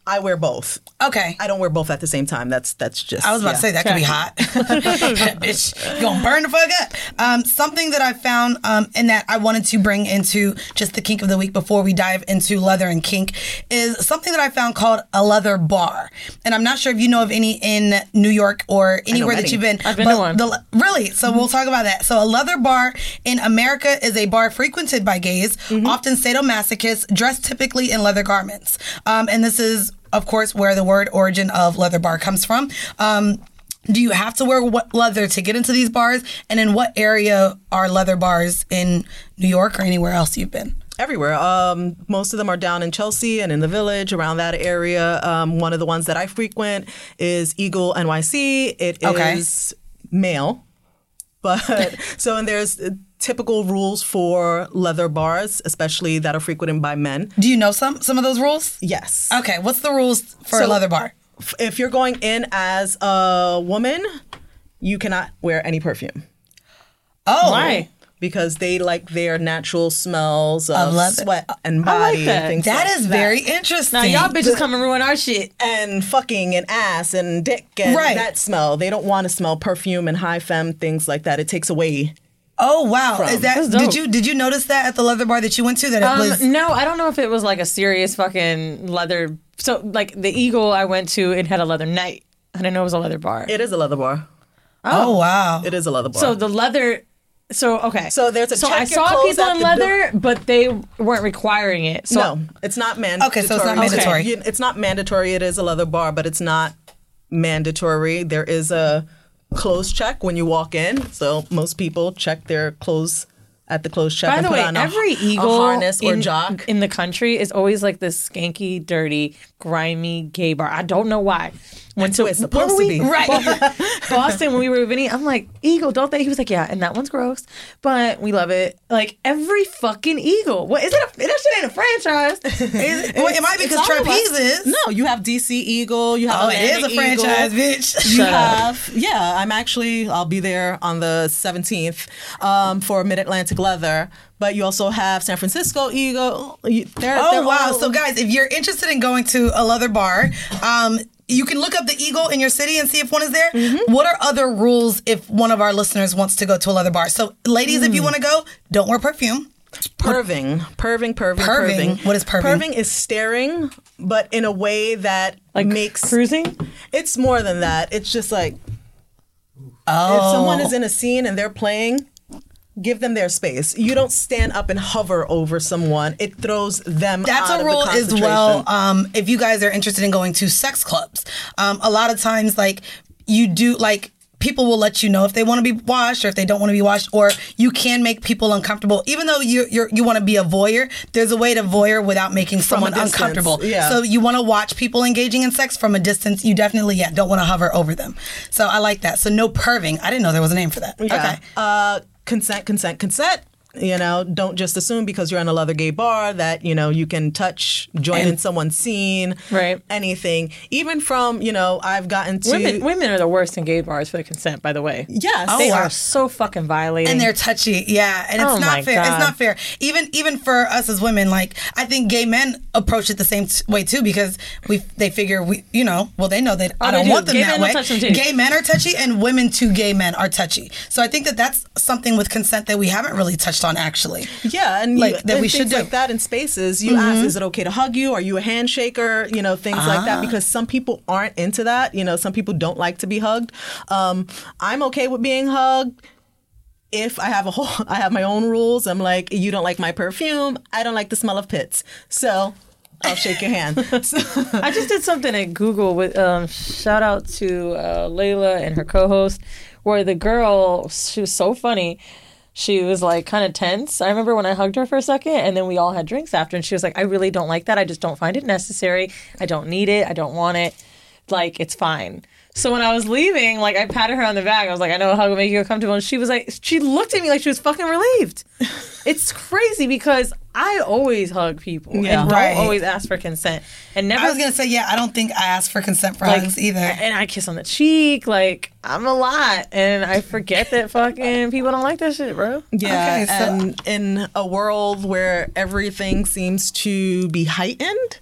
I wear both. Okay. I don't wear both at the same time. That's that's just. I was about yeah. to say that could be hot. Bitch, you gonna burn the fuck up. Um, something that I found um, and that I wanted to bring into just the kink of the week before we dive into leather and kink is something that I found called a leather bar. And I'm not sure if you know of any in New York or anywhere that many. you've been. I've been but to one. The, really? So we'll talk about that. So a leather bar in America is a bar frequented by gays, often sadomasochists, dressed typically in leather garments. Um, and this is, of course, where the word origin of leather bar comes from. Um, do you have to wear what leather to get into these bars? And in what area are leather bars in New York or anywhere else you've been? Everywhere. Um, most of them are down in Chelsea and in the Village, around that area. Um, one of the ones that I frequent is Eagle N Y C. It Okay. is male. But so, and there's typical rules for leather bars, especially that are frequented by men. Do you know some some of those rules? Yes. Okay, what's the rules for a So- leather bar? F- If you're going in as a woman, you cannot wear any perfume Oh, Why? because they like their natural smells of, Of leather. sweat and I like body that. and things That like is that. very interesting. Now y'all bitches come and ruin our shit. And fucking and ass and dick and Right. that smell. They don't want to smell perfume and high femme things like that. It takes away. Oh wow! From. Is that That's dope. did you did you notice that at the leather bar that you went to that it Um, was? no, I don't know if it was like a serious fucking leather. So like the Eagle I went to, it had a leather night. I didn't know it was a leather bar. It is a leather bar. Oh wow! It is a leather bar. So the leather. So okay. So there's a So check I your saw clothes people at in the leather, but they weren't requiring it. So no, it's not mandatory. Okay, so it's not mandatory. You- It's not mandatory. It is a leather bar, but it's not mandatory. There is a clothes check when you walk in. So most people check their clothes at the clothes check By and the put way, on a, every a Eagle harness or in, jock. in the country is always like this skanky, dirty, grimy gay bar. I don't know why. Went That's what it's supposed where to were be. we? Right. Boston, when we were with Vinny, I'm like, Eagle, don't they? He was like, yeah, and that one's gross, but we love it. Like every fucking Eagle. What is it? A, that shit ain't a franchise. Is- well, it might be It's because all of trapeze us. is. No, you have D C Eagle. You have Oh, it is a Atlantic Eagle. franchise, bitch. You Shut up. have, yeah, I'm actually, I'll be there on the seventeenth um, for Mid-Atlantic Leather. But you also have San Francisco Eagle. You- They're, Oh they're wow! all- So guys, if you're interested in going to a leather bar, um, you can look up the Eagle in your city and see if one is there. Mm-hmm. What are other rules if one of our listeners wants to go to a leather bar? So ladies, Mm. if you want to go, don't wear perfume. Perving, perving, perving, Perving? perving. What is perving? Perving is staring, but in a way that Like makes cruising. it's more than that. It's just like Oh, if someone is in a scene and they're playing, give them their space. You don't stand up and hover over someone. It throws them That's out a of rule the as well. concentration. Um, if you guys are interested in going to sex clubs, um, a lot of times, like you do, like people will let you know if they want to be washed or if they don't want to be washed, or you can make people uncomfortable. Even though you you're, you want to be a voyeur, there's a way to voyeur without making someone distance, uncomfortable. yeah. So you want to watch people engaging in sex from a distance. You definitely yeah don't want to hover over them. So I like that. So no perving. I didn't know there was a name for that. Yeah. Okay. Uh, consent, consent, consent. You know, don't just assume because you're in a leather gay bar that, you know, you can touch, join in someone's scene, Right. anything. Even from, you know, I've gotten to... Women, women are the worst in gay bars for the consent. By the way, Yes. they wow. are so fucking violating. And they're touchy, yeah, and it's Oh my not fair. God. It's not fair. Even even for us as women, like I think gay men approach it the same t- way too because we they figure we you know well they know that Oh, I they don't do. want them Gay that men will way. touch them too. Gay men are touchy, and women to gay men are touchy. So I think that that's something with consent that we haven't really touched on actually. Yeah, and Like, you, that and we should things do. like that in spaces. You ask, is it okay to hug you? Are you a handshaker? You know, things like that. Because some people aren't into that. You know, some people don't like to be hugged. Um, I'm okay with being hugged. If I have a whole, I have my own rules. I'm like, you don't like my perfume. I don't like the smell of pits. So I'll shake your hand. So, I just did something at Google with um, shout out to uh, Layla and her co-host, where the girl, she was so funny. She was like kind of tense. I remember when I hugged her for a second, and then we all had drinks after, and she was like, I really don't like that. I just don't find it necessary. I don't need it. I don't want it. Like, it's fine. So when I was leaving, like, I patted her on the back. I was like, I know a hug will make you comfortable. And she was like, she looked at me like she was fucking relieved. It's crazy because I always hug people Yeah. and don't Right. always ask for consent. And never I was gonna say yeah I don't think I asked for consent for like, hugs either. and I kiss on the cheek. Like, I'm a lot. And I forget that fucking people don't like that shit, bro. yeah, Okay, so- and in a world where everything seems to be heightened,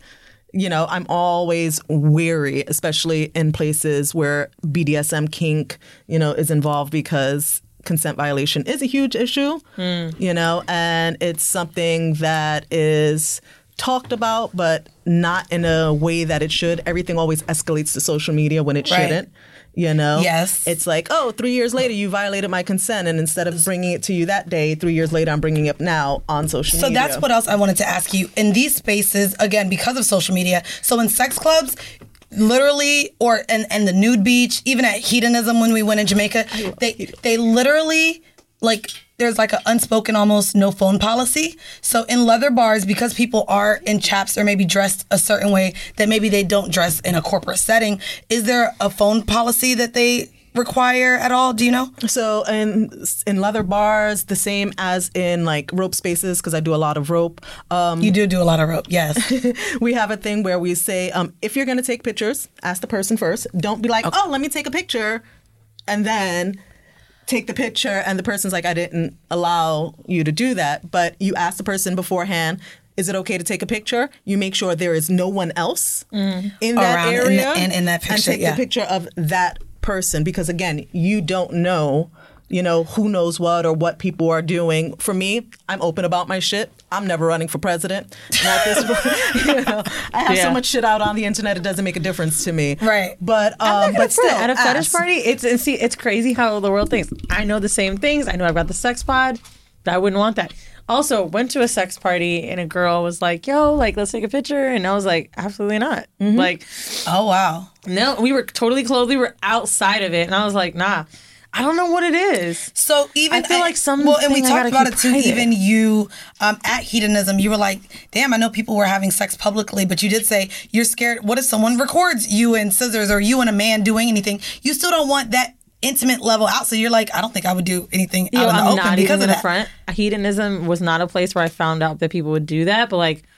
You know, I'm always wary, especially in places where B D S M kink, you know, is involved, because consent violation is a huge issue, mm. you know, and it's something that is talked about, but not in a way that it should. Everything always escalates to social media when it right. shouldn't. You know? Yes. It's like, oh, three years later, you violated my consent. And instead of bringing it to you that day, three years later, I'm bringing it up now on social so media. So that's what else I wanted to ask you. In these spaces, again, because of social media, so in sex clubs, literally, or and, and the nude beach, even at Hedonism when we went in Jamaica, they they literally, like, there's like an unspoken almost no phone policy. So in leather bars, because people are in chaps or maybe dressed a certain way that maybe they don't dress in a corporate setting, is there a phone policy that they require at all? Do you know? So in in leather bars, the same as in like rope spaces, because I do a lot of rope. Um, you do do a lot of rope, yes. We have a thing where we say, um, if you're going to take pictures, ask the person first. Don't be like, okay. oh, let me take a picture, and then take the picture, and the person's like, I didn't allow you to do that. But you ask the person beforehand, is it okay to take a picture? You make sure there is no one else mm. in that Around area. In the, and in that picture, and take yeah. the picture of that person. Because again, you don't know, you know, who knows what or what people are doing. For me, I'm open about my shit. I'm never running for president. Not this you know, I have yeah. so much shit out on the internet, it doesn't make a difference to me. Right. But um, but still, at a ask. fetish party, it's and see, it's crazy how the world thinks. I know the same things. I know I've got the sex pod, but I wouldn't want that. Also, went to a sex party and a girl was like, yo, like, let's take a picture. And I was like, absolutely not. Mm-hmm. Like, oh, wow. No, we were totally clothed. We were outside of it. And I was like, nah. I don't know what it is. So even I feel like some well, and we talked about it too. Private. Even you um, at Hedonism, you were like, "Damn, I know people were having sex publicly, but you did say you're scared. What if someone records you and scissors, or you and a man doing anything? You still don't want that intimate level out. So you're like, I don't think I would do anything Yo, out in the I'm open not because even of in that. the front. Hedonism was not a place where I found out that people would do that, but like,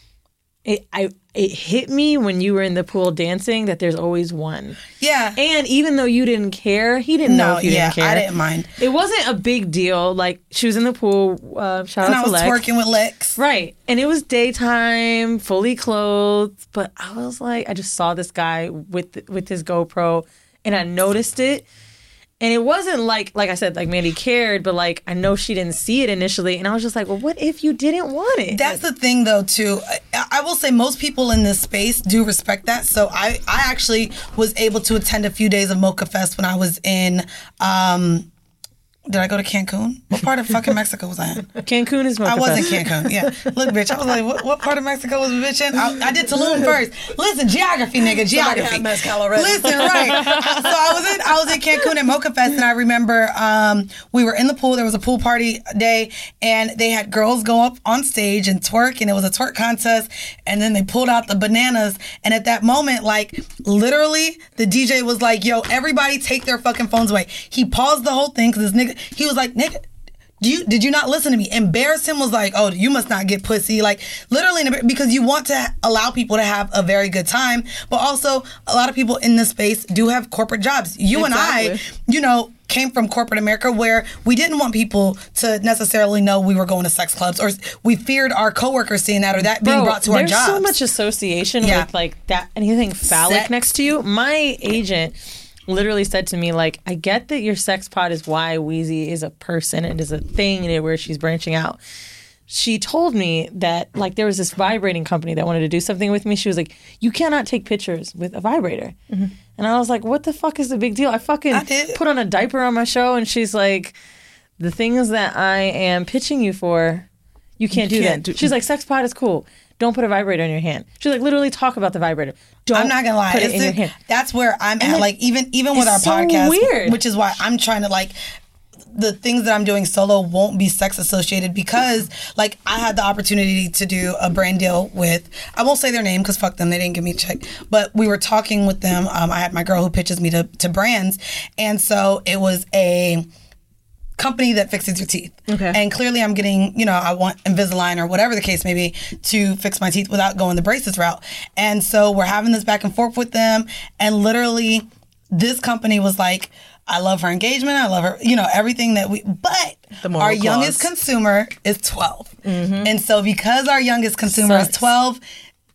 it I it hit me when you were in the pool dancing that there's always one. Yeah. And even though you didn't care, he didn't no, know if you yeah, didn't care. I didn't mind. It wasn't a big deal. Like, she was in the pool. Uh, shout and out I to was Lex. twerking with Lex. Right. And it was daytime, fully clothed. But I was like, I just saw this guy with with his GoPro, and I noticed it. And it wasn't like, like I said, like Mandy cared, but like I know she didn't see it initially. And I was just like, well, what if you didn't want it? That's the thing, though, too. I, I will say most people in this space do respect that. So I, I actually was able to attend a few days of Mocha Fest when I was in, um, did I go to Cancun? What part of fucking Mexico was I in? Cancun is Mocha I was Fest. in Cancun, yeah. Look, bitch, I was like, what, what part of Mexico was a bitch in? I, I did Tulum first. Listen, geography, nigga, geography. Listen, right. So I was in I was in Cancun at Mocha Fest, and I remember um, we were in the pool. There was a pool party day, and they had girls go up on stage and twerk, and it was a twerk contest, and then they pulled out the bananas, and at that moment, like, literally, the D J was like, yo, everybody take their fucking phones away. He paused the whole thing, because this nigga, he was like, nigga, Do you, did you not listen to me? Embarrassed him, was like, oh, you must not get pussy. Like, literally, because you want to allow people to have a very good time. But also, a lot of people in this space do have corporate jobs. You exactly. and I, you know, came from corporate America where we didn't want people to necessarily know we were going to sex clubs, or we feared our coworkers seeing that, or that being Bro, brought to our jobs. There's so much association yeah. with like that, anything phallic Sex. next to you. My agent literally said to me, like, I get that your sex pod is why Wheezy is a person and is a thing and where she's branching out. She told me that, like, there was this vibrating company that wanted to do something with me. She was like, you cannot take pictures with a vibrator. Mm-hmm. And I was like, what the fuck is the big deal? I fucking I put on a diaper on my show, and she's like, the things that I am pitching you for, you can't you do can't that. do- She's like, sex pod is cool. Don't put a vibrator in your hand. She's like, literally talk about the vibrator. Don't I'm not gonna lie. put it It's in the- your hand. That's where I'm And at. then- Like, even even with our it's so podcast, weird. which is why I'm trying to, like, the things that I'm doing solo won't be sex associated, because, like, I had the opportunity to do a brand deal with, I won't say their name because fuck them, they didn't give me a check, but we were talking with them. Um, I had my girl who pitches me to, to brands, and so it was a company that fixes your teeth. Okay. And clearly I'm getting, you know, I want Invisalign or whatever the case may be to fix my teeth without going the braces route. And so we're having this back and forth with them, and literally this company was like, I love her engagement, I love her, you know, everything that we, but The moral our youngest clause. consumer is twelve. Mm-hmm. And so because our youngest consumer Sucks. is twelve,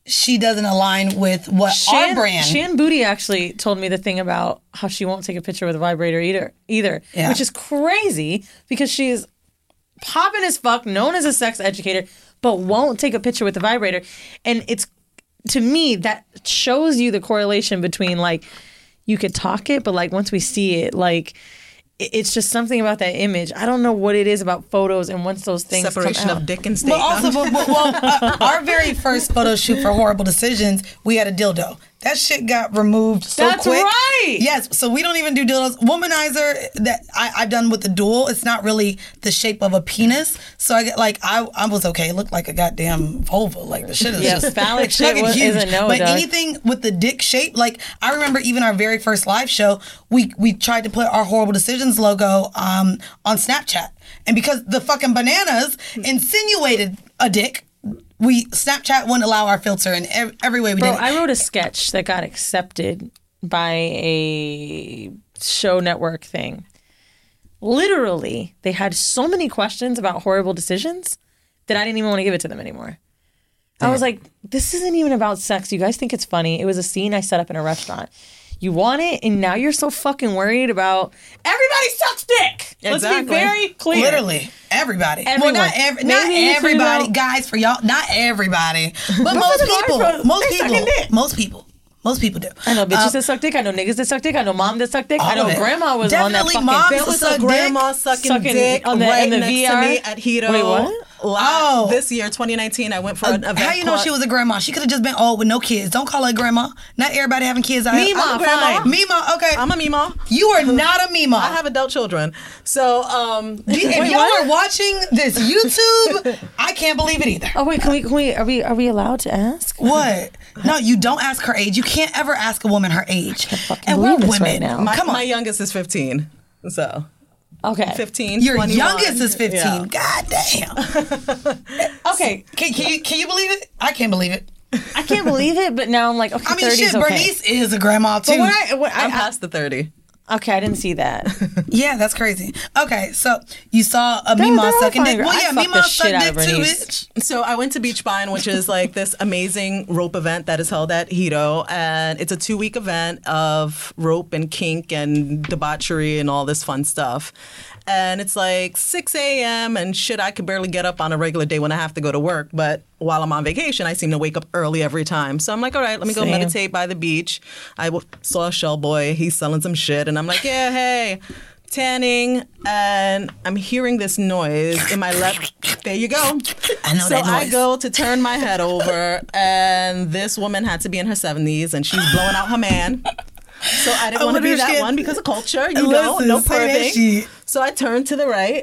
she doesn't align with what our brand. Shan Booty actually told me the thing about how she won't take a picture with a vibrator either, either Yeah. which is crazy because she's popping as fuck, known as a sex educator, but won't take a picture with the vibrator. And it's, to me, that shows you the correlation between, like, you could talk it, but, like, once we see it, like, it- it's just something about that image. I don't know what it is about photos, and once those things Separation come out. of dick and state. But also, but, but, well, uh, our very first photo shoot for Horrible Decisions, we had a dildo. That shit got removed so That's quick. right. Yes, so we don't even do dildos. Womanizer that I, I've done with the dual, it's not really the shape of a penis. So I get like I I was okay. It looked like a goddamn vulva. Like the shit is Yeah, just phallic it's shit fucking was- huge. isn't no, but dog. anything with the dick shape, like I remember even our very first live show, we we tried to put our Horrible Decisions logo um on Snapchat, and because the fucking bananas insinuated a dick. We Snapchat wouldn't allow our filter in every, every way we Bro, did it. I wrote a sketch that got accepted by a show network thing. Literally, they had so many questions about horrible decisions that I didn't even want to give it to them anymore. I was like, this isn't even about sex. You guys think it's funny. It was a scene I set up in a restaurant. You want it, and now you're so fucking worried about everybody sucks dick. Let's be Exactly. very clear. Literally, everybody. Everyone. Well, not, every, not Maybe you everybody, too, though. guys. For y'all, not everybody, but Most most of the guys, people. bro, Most they people. sucking dick. Most people. Most people do. I know bitches Uh, that suck dick. I know niggas that suck dick. I know mom that suck dick. I all know of it. grandma was on that Definitely fucking. moms There that was suck a grandma sucking, Sucking dick on the- right in the next V R? to me at Hito. Wait, what? La- Oh. This year, twenty nineteen, I went for an event. How you know called- she was a grandma? She could have just been old with no kids. Don't call her a grandma. Not everybody having kids out here. Mima, I'm a grandma. fine. Mima, okay. I'm a Mima. you are not a Mima. I have adult children. So, um, if Wait, y'all what? are watching this YouTube, I can't believe it either. Oh wait, can we? Can we? Are we? Are we allowed to ask? What? No, you don't ask her age. You can't ever ask a woman her age. fucking And we're believe this women. right now. my, Come on. my youngest is fifteen. So, Okay. fifteen. Your twenty-one. youngest is fifteen. Yeah. God damn. Okay. Can, can you can you believe it? I can't believe it. I can't believe it, but now I'm like, okay, I mean, thirty's shit. okay. Bernice is a grandma too. But when I, when I, I'm past the thirty. okay, I didn't see that. yeah, that's crazy. Okay, so you saw a They're- Mima they're all sucking fine. dick. Well, I yeah, fucked Mima the shit sucked out dick of too, Bernice. bitch. So I went to Beach Bind, which is like this amazing rope event that is held at Hito, and it's a two-week event of rope and kink and debauchery and all this fun stuff. And it's like six a.m. and shit, I could barely get up on a regular day when I have to go to work. But while I'm on vacation, I seem to wake up early every time. So I'm like, all right, let me go Same. meditate by the beach. I w- saw a shell boy. He's selling some shit. And I'm like, yeah, hey. Tanning, and I'm hearing this noise in my left. There you go. I know so that I noise. go to turn my head over, and this woman had to be in her seventies, and she's blowing out her man. So I didn't I want to wonder be if that she- one because of culture, you know, Listen, no say that perving. shit. So I turned to the right,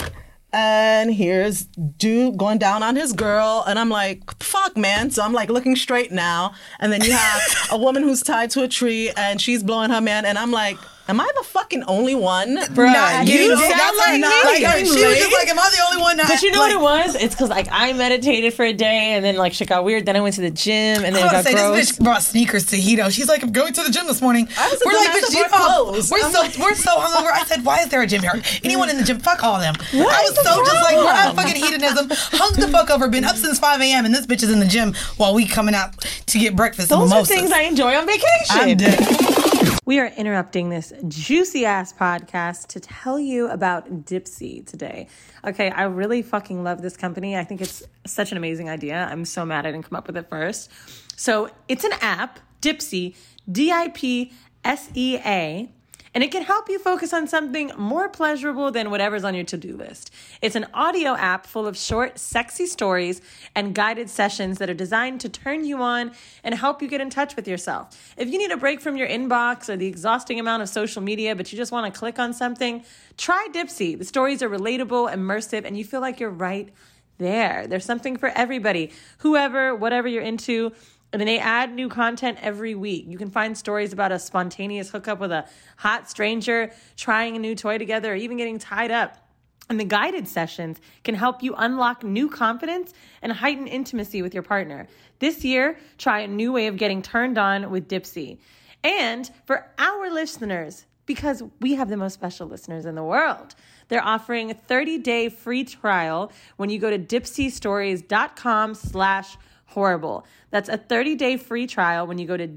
and here's dude going down on his girl, and I'm like, what the fuck, man? So I'm like looking straight now, and then you have a woman who's tied to a tree, and she's blowing her man, and I'm like, am I the fucking only one? Bruh, Not you you. sound That's like not me. like her. She was just like, am I the only one? Not, But you know like, what it was? It's because like I meditated for a day, and then like shit got weird. Then I went to the gym, and then I it was got say gross. this bitch brought sneakers to Hito. She's like, I'm going to the gym this morning. I was at we're the like, Master bitch, you Board know, closed. we're I'm so like- we're so hungover. I said, why is there a gym here? Anyone in the gym? Fuck all of them. I was is the so just like, we're at problem? fucking hedonism. Hung the fuck over. Been up since five a.m. and this bitch is in the gym while we coming out to get breakfast. and Those are mimosas. things I enjoy on vacation. I'm dead. We are interrupting this juicy ass podcast to tell you about Dipsea today. Okay, I really fucking love this company. I think it's such an amazing idea. I'm so mad I didn't come up with it first. So it's an app, Dipsea, D I P S E A, and it can help you focus on something more pleasurable than whatever's on your to-do list. It's an audio app full of short, sexy stories and guided sessions that are designed to turn you on and help you get in touch with yourself. If you need a break from your inbox or the exhausting amount of social media, but you just want to click on something, try Dipsea. The stories are relatable, immersive, and you feel like you're right there. There's something for everybody. Whoever, whatever you're into. And then they add new content every week. You can find stories about a spontaneous hookup with a hot stranger, trying a new toy together, or even getting tied up. And the guided sessions can help you unlock new confidence and heighten intimacy with your partner. This year, try a new way of getting turned on with Dipsea. And for our listeners, because we have the most special listeners in the world, they're offering a thirty-day free trial when you go to dipseastories.com slash horrible. That's a thirty-day free trial when you go to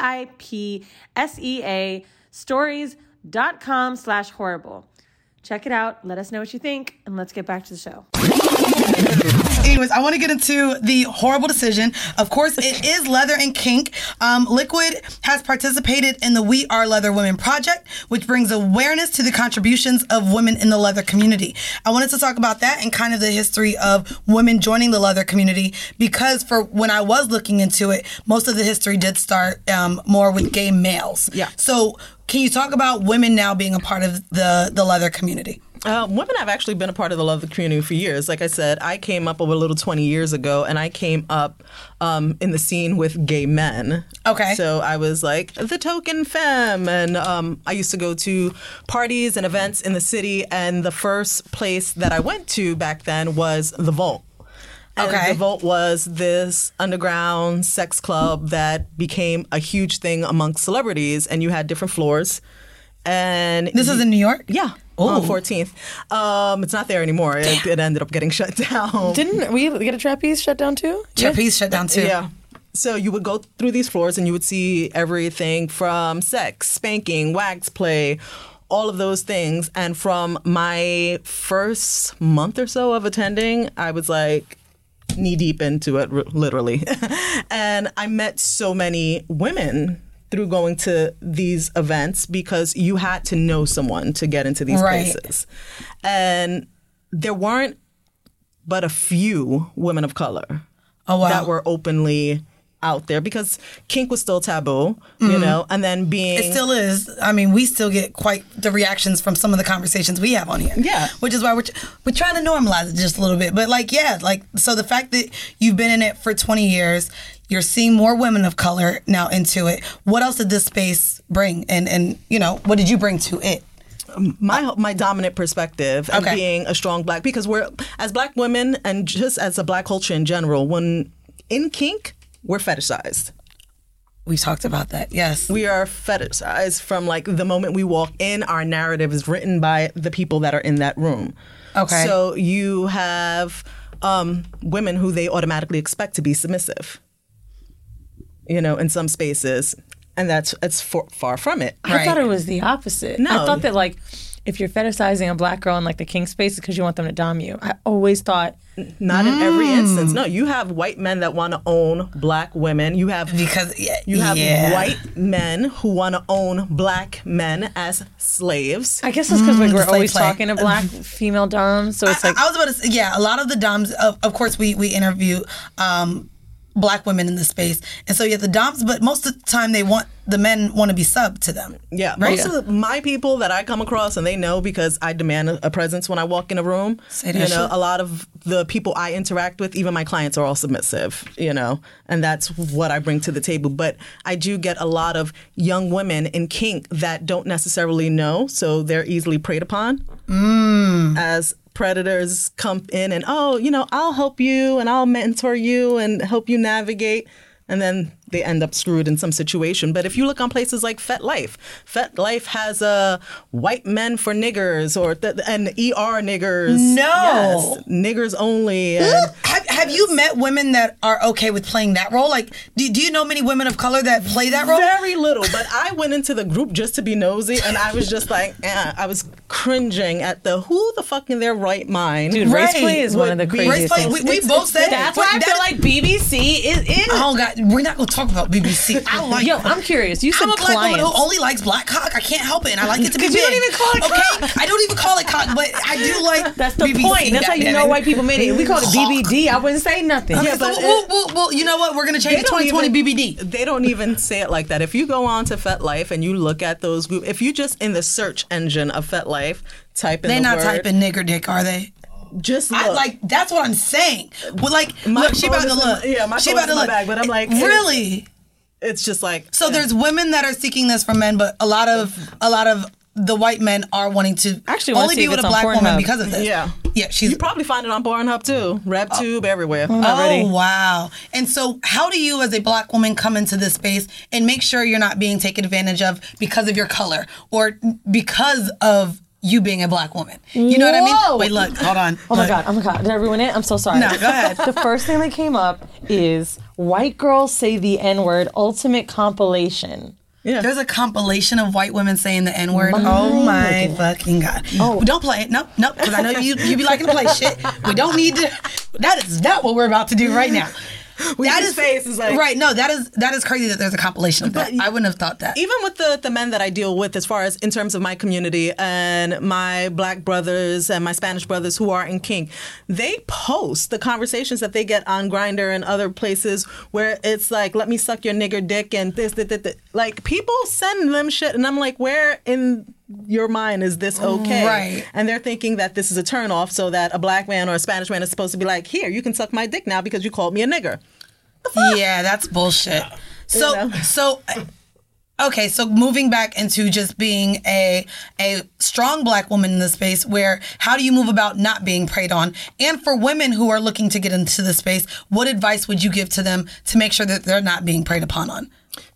D-I-P-S-E-A stories.com slash horrible. Check it out. Let us know what you think, and let's get back to the show. Anyways, I want to get into the horrible decision. Of course, it is leather and kink. Um, Liquid has participated in the We Are Leather Women project, which brings awareness to the contributions of women in the leather community. I wanted to talk about that and kind of the history of women joining the leather community, because for when I was looking into it, most of the history did start um, more with gay males. Yeah. So can you talk about women now being a part of the, the leather community? Uh, women have actually been a part of the leather community for years. Like I said, I came up over a little twenty years ago, and I came up um, in the scene with gay men. Okay. So I was like the token femme, and um, I used to go to parties and events in the city, and the first place that I went to back then was The Vault. And Okay. The Vault was this underground sex club that became a huge thing amongst celebrities, and you had different floors. And This is in New York? yeah. Ooh. On fourteenth. Um, it's not there anymore. It, it ended up getting shut down. Didn't we get a trapeze shut down too? Trapeze shut down too. Yeah. So you would go through these floors and you would see everything from sex, spanking, wax play, all of those things. And from my first month or so of attending, I was like knee deep into it, r- literally. And I met so many women through going to these events because you had to know someone to get into these Right. places. And there weren't but a few women of color Oh, wow. that were openly out there because kink was still taboo, you know, and then being... It still is. I mean, we still get quite the reactions from some of the conversations we have on here. Yeah. Which is why we're, we're trying to normalize it just a little bit. But like, yeah, like, so the fact that you've been in it for twenty years, you're seeing more women of color now into it. What else did this space bring? And, and you know, what did you bring to it? my my dominant perspective and Okay. being a strong black, because we're, as black women and just as a black culture in general, when in kink, we're fetishized. We talked about that. Yes. We are fetishized from like the moment we walk in. Our narrative is written by the people that are in that room. Okay. So you have um, women who they automatically expect to be submissive, you know, in some spaces. And that's it's for, far from it. I Right. thought it was the opposite. No. I thought that like if you're fetishizing a black girl in like the kink space, it's because you want them to dom you. I always thought Not in every instance. No, you have white men that want to own black women. You have Because, yeah. you have yeah. white men who want to own black men as slaves. I guess it's because like, the we're slave always play. talking to black female doms, so it's I, like I was about to say, yeah, a lot of the doms, of, of course, we, we interview um, black women in the space. And so you have the doms, but most of the time they want, the men want to be subbed to them. Yeah, Right? most of the, my people that I come across, and they know because I demand a, a presence when I walk in a room. Say that you know, shit. a lot of the people I interact with, even my clients, are all submissive. You know, and that's what I bring to the table. But I do get a lot of young women in kink that don't necessarily know, so they're easily preyed upon Mm. as predators come in and, oh, you know, I'll help you and I'll mentor you and help you navigate. And then they end up screwed in some situation. But if you look on places like FetLife, FetLife has a uh, white men for niggers or th- and E R niggers. No. Yes, niggers only. And Have, have you met women that are okay with playing that role? Like, do, do you know many women of color that play that role? very little. But I went into the group just to be nosy, and I was just like, eh, I was cringing at the who the fuck in their right mind. dude, race Right. play is one of the Would be- craziest Race play, things. we, we It's- both it's- said That's but why I that- feel like B B C is in. Oh God, we're not gonna talk about B B C. I like. Yo, I'm curious. You said I'm a black clients. woman who only likes black cock. I can't help it, and I like it to be 'Cause big. you don't even call it okay? cock. I don't even call it cock, but I do like. That's the B B C, point. That's how you know goddammit. white people made it. If we called it B B D, I wouldn't say nothing. Okay, Yeah, so but well, it- well, well, you know what? We're gonna change They it don't twenty twenty even- B B D. They don't even say it like that. If you go on to FetLife and you look at those groups, if you just in the search engine of FetLife type in They're the not word, typing nigger dick, are they? just look. I like. That's what I'm saying. Well, like, My look, she phone about to is in look. my- yeah, my she phone about is to in my look. bag, but I'm like, really. it's just like So there's women that are seeking this from men, but a lot of a lot of the white men are wanting to Actually wanna only see be if with it's a on black woman Pornhub. because of this. Yeah. yeah. She's you probably find it on Pornhub too, RepTube, everywhere. Oh ready. wow! And so, how do you, as a black woman, come into this space and make sure you're not being taken advantage of because of your color or because of you being a black woman. You know what I Whoa. mean? Wait, look, hold on. Oh my Look. god, oh my god. Did I ruin it? I'm so sorry. No, go ahead. The first thing that came up is white girls say the N-word ultimate compilation. Yeah. There's a compilation of white women saying the N-word. My Oh my God. fucking God. Oh. Don't play it. Nope, nope, because I know you you be liking to play shit. We don't need to. That is not what we're about to do right now. That his is face is like- right. No, that is that is crazy that there's a compilation of that. I wouldn't have thought that. Even with the, the men that I deal with, as far as in terms of my community and my black brothers and my Spanish brothers who are in kink, they post the conversations that they get on Grindr and other places where it's like, let me suck your nigger dick and this, this, this, this. Like, people send them shit, and I'm like, where in your mind is this okay? Right. And they're thinking that this is a turnoff so that a black man or a Spanish man is supposed to be like, here, you can suck my dick now because you called me a nigger. Yeah, that's bullshit. So You know? so okay, so moving back into just being a a strong black woman in the space, where how do you move about not being preyed on? And for women who are looking to get into the space, what advice would you give to them to make sure that they're not being preyed upon on?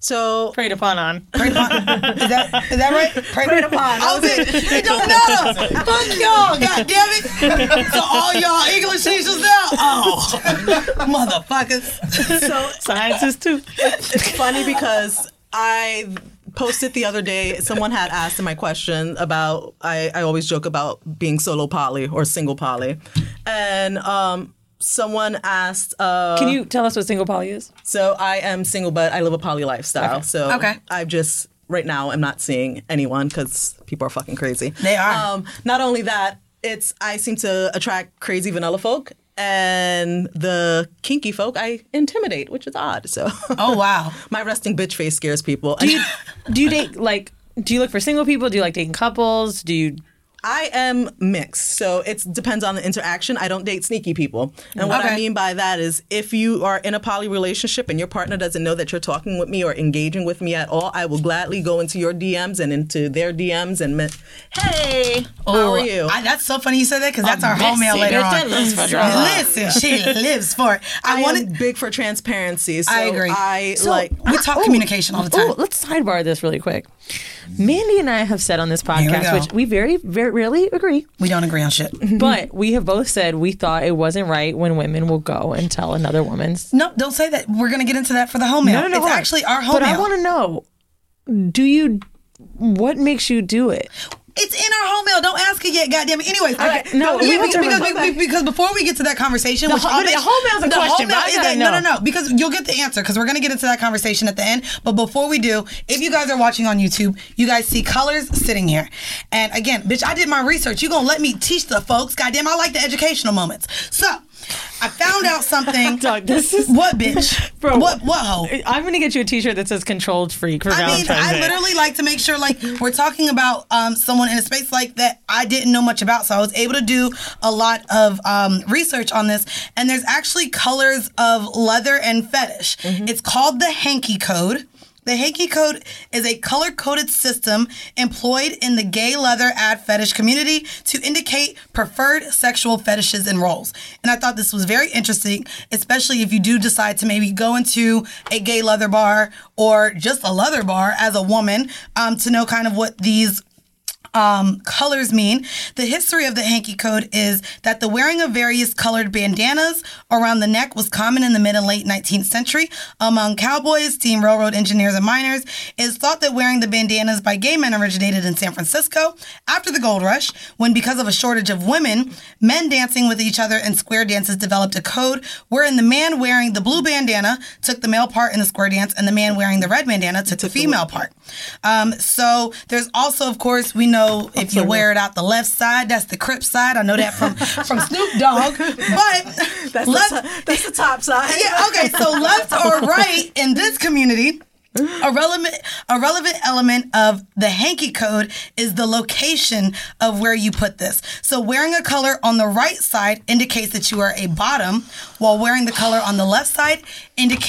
So Preyed upon on. Preyed upon. Is that is that right? Preyed, Preyed upon. I was it. They don't know. Fuck y'all. God damn it. So all y'all English teachers now. Oh, motherfuckers. so Scientists too. it's funny because I posted the other day, someone had asked in my question about, I, I always joke about being solo poly or single poly. And um, someone asked... Uh, Can you tell us what single poly is? So I am single, but I live a poly lifestyle. Okay. So Okay. I've just, right now, I'm not seeing anyone because people are fucking crazy. They are. Um, not only that, it's I seem to attract crazy vanilla folk. And the kinky folk I intimidate, which is odd. So, Oh wow. my resting bitch face scares people. Do you do you date like do you look for single people? Do you like dating couples? Do you I am mixed, so it depends on the interaction. I don't date sneaky people. And what Okay. I mean by that is if you are in a poly relationship and your partner doesn't know that you're talking with me or engaging with me at all, I will gladly go into your D Ms and into their D Ms and, me- hey, how are you? I, that's so funny you said that because that's our home mail later on. Listen, she lives for it. I, I wanted. am big for transparency. So I agree. I So, like... we talk communication all the time. Oh, let's sidebar this really quick. Mandy and I have said on this we podcast, go. which we very, very rarely agree, We don't agree on shit. but we have both said we thought it wasn't right when women will go and tell another woman's. No, don't say that. We're gonna get into that for the home mail. No, no, no. It's hold on. actually our home But mail. I want to know, do you, what makes you do it? It's in our home mail. Don't ask it yet. Goddamn it. Anyways, Okay, no, we yeah, have because, to- because, because, because before we get to that conversation, The which ho- I'll the make- home mail's a the question, home mail but I is gotta that- no, no, know. no, because you'll get the answer because we're gonna get into that conversation at the end. But before we do, if you guys are watching on YouTube, you guys see colors sitting here. And again, bitch, I did my research. You gonna let me teach the folks? Goddamn, I like the educational moments. So I found out something. Dog, this is What bitch? Bro, what what hoe? I'm gonna get you a T-shirt that says "Controlled Freak" for I mean, Valentine's I Day. literally like to make sure, like, we're talking about um, someone in a space like that I didn't know much about. So I was able to do a lot of um, research on this. And there's actually colors of leather and fetish. It's called the Hanky Code. The Hanky Code is a color-coded system employed in the gay leather ad fetish community to indicate preferred sexual fetishes and roles. And I thought this was very interesting, especially if you do decide to maybe go into a gay leather bar or just a leather bar as a woman, um, to know kind of what these Um, colors mean. The history of the Hanky Code is that the wearing of various colored bandanas around the neck was common in the mid and late nineteenth century among cowboys, steam railroad engineers, and miners. It is thought that wearing the bandanas by gay men originated in San Francisco after the gold rush, when because of a shortage of women, men dancing with each other in square dances developed a code wherein the man wearing the blue bandana took the male part in the square dance and the man wearing the red bandana took the female part. Um, so there's also, of course, we know if you wear it out the left side, that's the Crip side. I know that from, from Snoop Dogg. But that's, left, the to- that's the top side. yeah, okay, so left or right in this community, a relevant, a relevant element of the Hanky Code is the location of where you put this. So wearing a color on the right side indicates that you are a bottom, while wearing the color on the left side indicates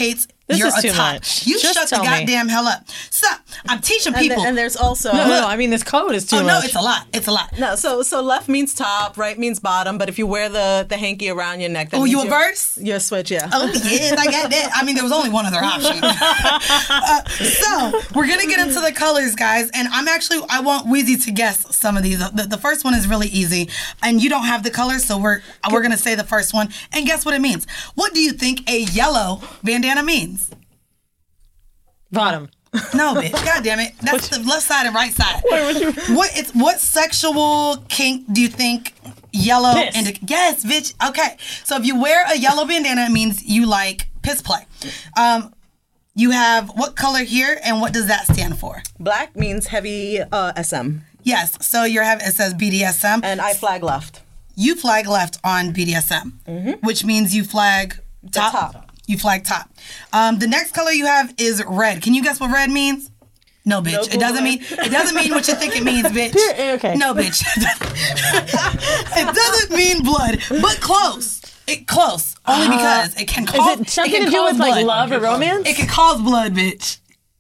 This You're is a too top. much. You Just shut the tell me. goddamn hell up. So I'm teaching And, people. th- and there's also No, no, no. I mean, this code is too oh much. no, it's a lot. It's a lot. No, so so left means top, right means bottom. But if you wear the the hanky around your neck, that Oh, means you a you're- verse? You're a switch, yeah. Oh yes, I got that. I mean, there was only one other option. uh, so we're gonna get into the colors, guys, and I'm actually I want Weezy to guess some of these. The, the first one is really easy, and you don't have the colors, so we're we're gonna say the first one and guess what it means. What do you think a yellow bandana means? Bottom. No, bitch. God damn it. That's the left side and right side. What it's what sexual kink do you think yellow Piss. and yes, bitch. Okay. So if you wear a yellow bandana, it means you like piss play. Um you have what color here and what does that stand for? Black means heavy uh, S M, Yes. So you're having it says B D S M. and I flag left. You flag left on B D S M, which means you flag top. top. You flag top. Um, the next color you have is red. Can you guess what red means? No, bitch. No it doesn't clue. mean it doesn't mean what you think it means, bitch. Okay. No, bitch. It doesn't mean blood, but close. It close only because it can cause. Is it something can to do cause with like blood. love or romance? It can cause blood, bitch.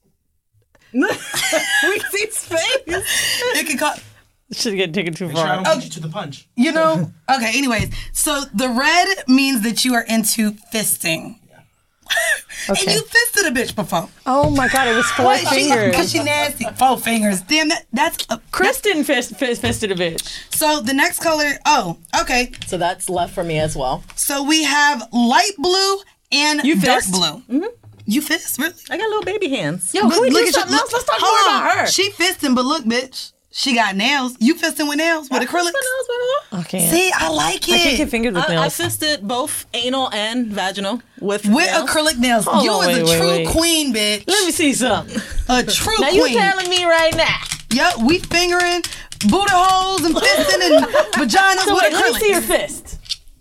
Weezy's face. It can cause. Should get taken too I far. don't get you to the punch. You know. Okay. Anyways, so the red means that you are into fisting. Okay. And you fisted a bitch before. Oh my god, it was four Because fingers. she nasty. Four fingers. Damn, that, that's... A, Kristen fist, fist, fisted a bitch. so the next color... Oh, okay. So that's left for me as well. So we have light blue and You dark fist? blue. Mm-hmm. You fist? Really? I got little baby hands. Yo, can we do at something you- else? Let's talk hold more on. about her. She fisting, but look, bitch. She got nails. You fisting with nails? With acrylics? Okay. See, I like it. I can't get fingered with I, I nails. fisted both anal and vaginal with with nails. acrylic nails. Hold you on, is wait, a wait, true wait. queen, bitch. Let me see something. A true Now queen. you telling me right now. Yep, we fingering booty holes and fisting and vaginas So with wait, acrylics. let me see your fist.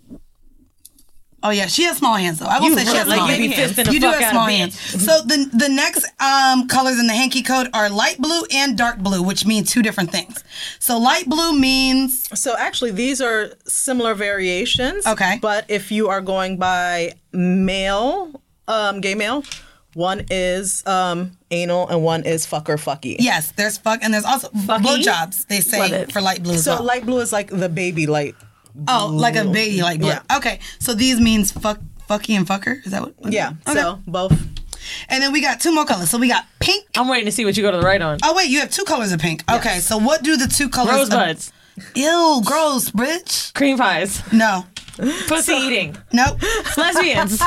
Oh yeah, she has small hands though. I will You say she look has like small you be hands. fisting the You do fuck have out small of hands. bitch. So the the next um, colors in the hanky code are light blue and dark blue, which mean two different things. So light blue means So actually, these are similar variations. Okay. But if you are going by male, um, gay male, one is um, anal and one is fucker fucky. yes, there's fuck and there's also blowjobs. They Love say it. for light blue. as So well. light blue is like the baby light. oh, like a baby light blue. Yeah. Okay, so these means fuck, fucky and fucker. Is that what? Yeah. Okay. So both. And then we got two more colors. So we got pink. I'm waiting to see what you go to the right on. Oh wait, you have two colors of pink. Okay, so what do the two colors? Rosebuds, Of, ew, gross, bitch. cream pies, No, pussy eating, nope. lesbians.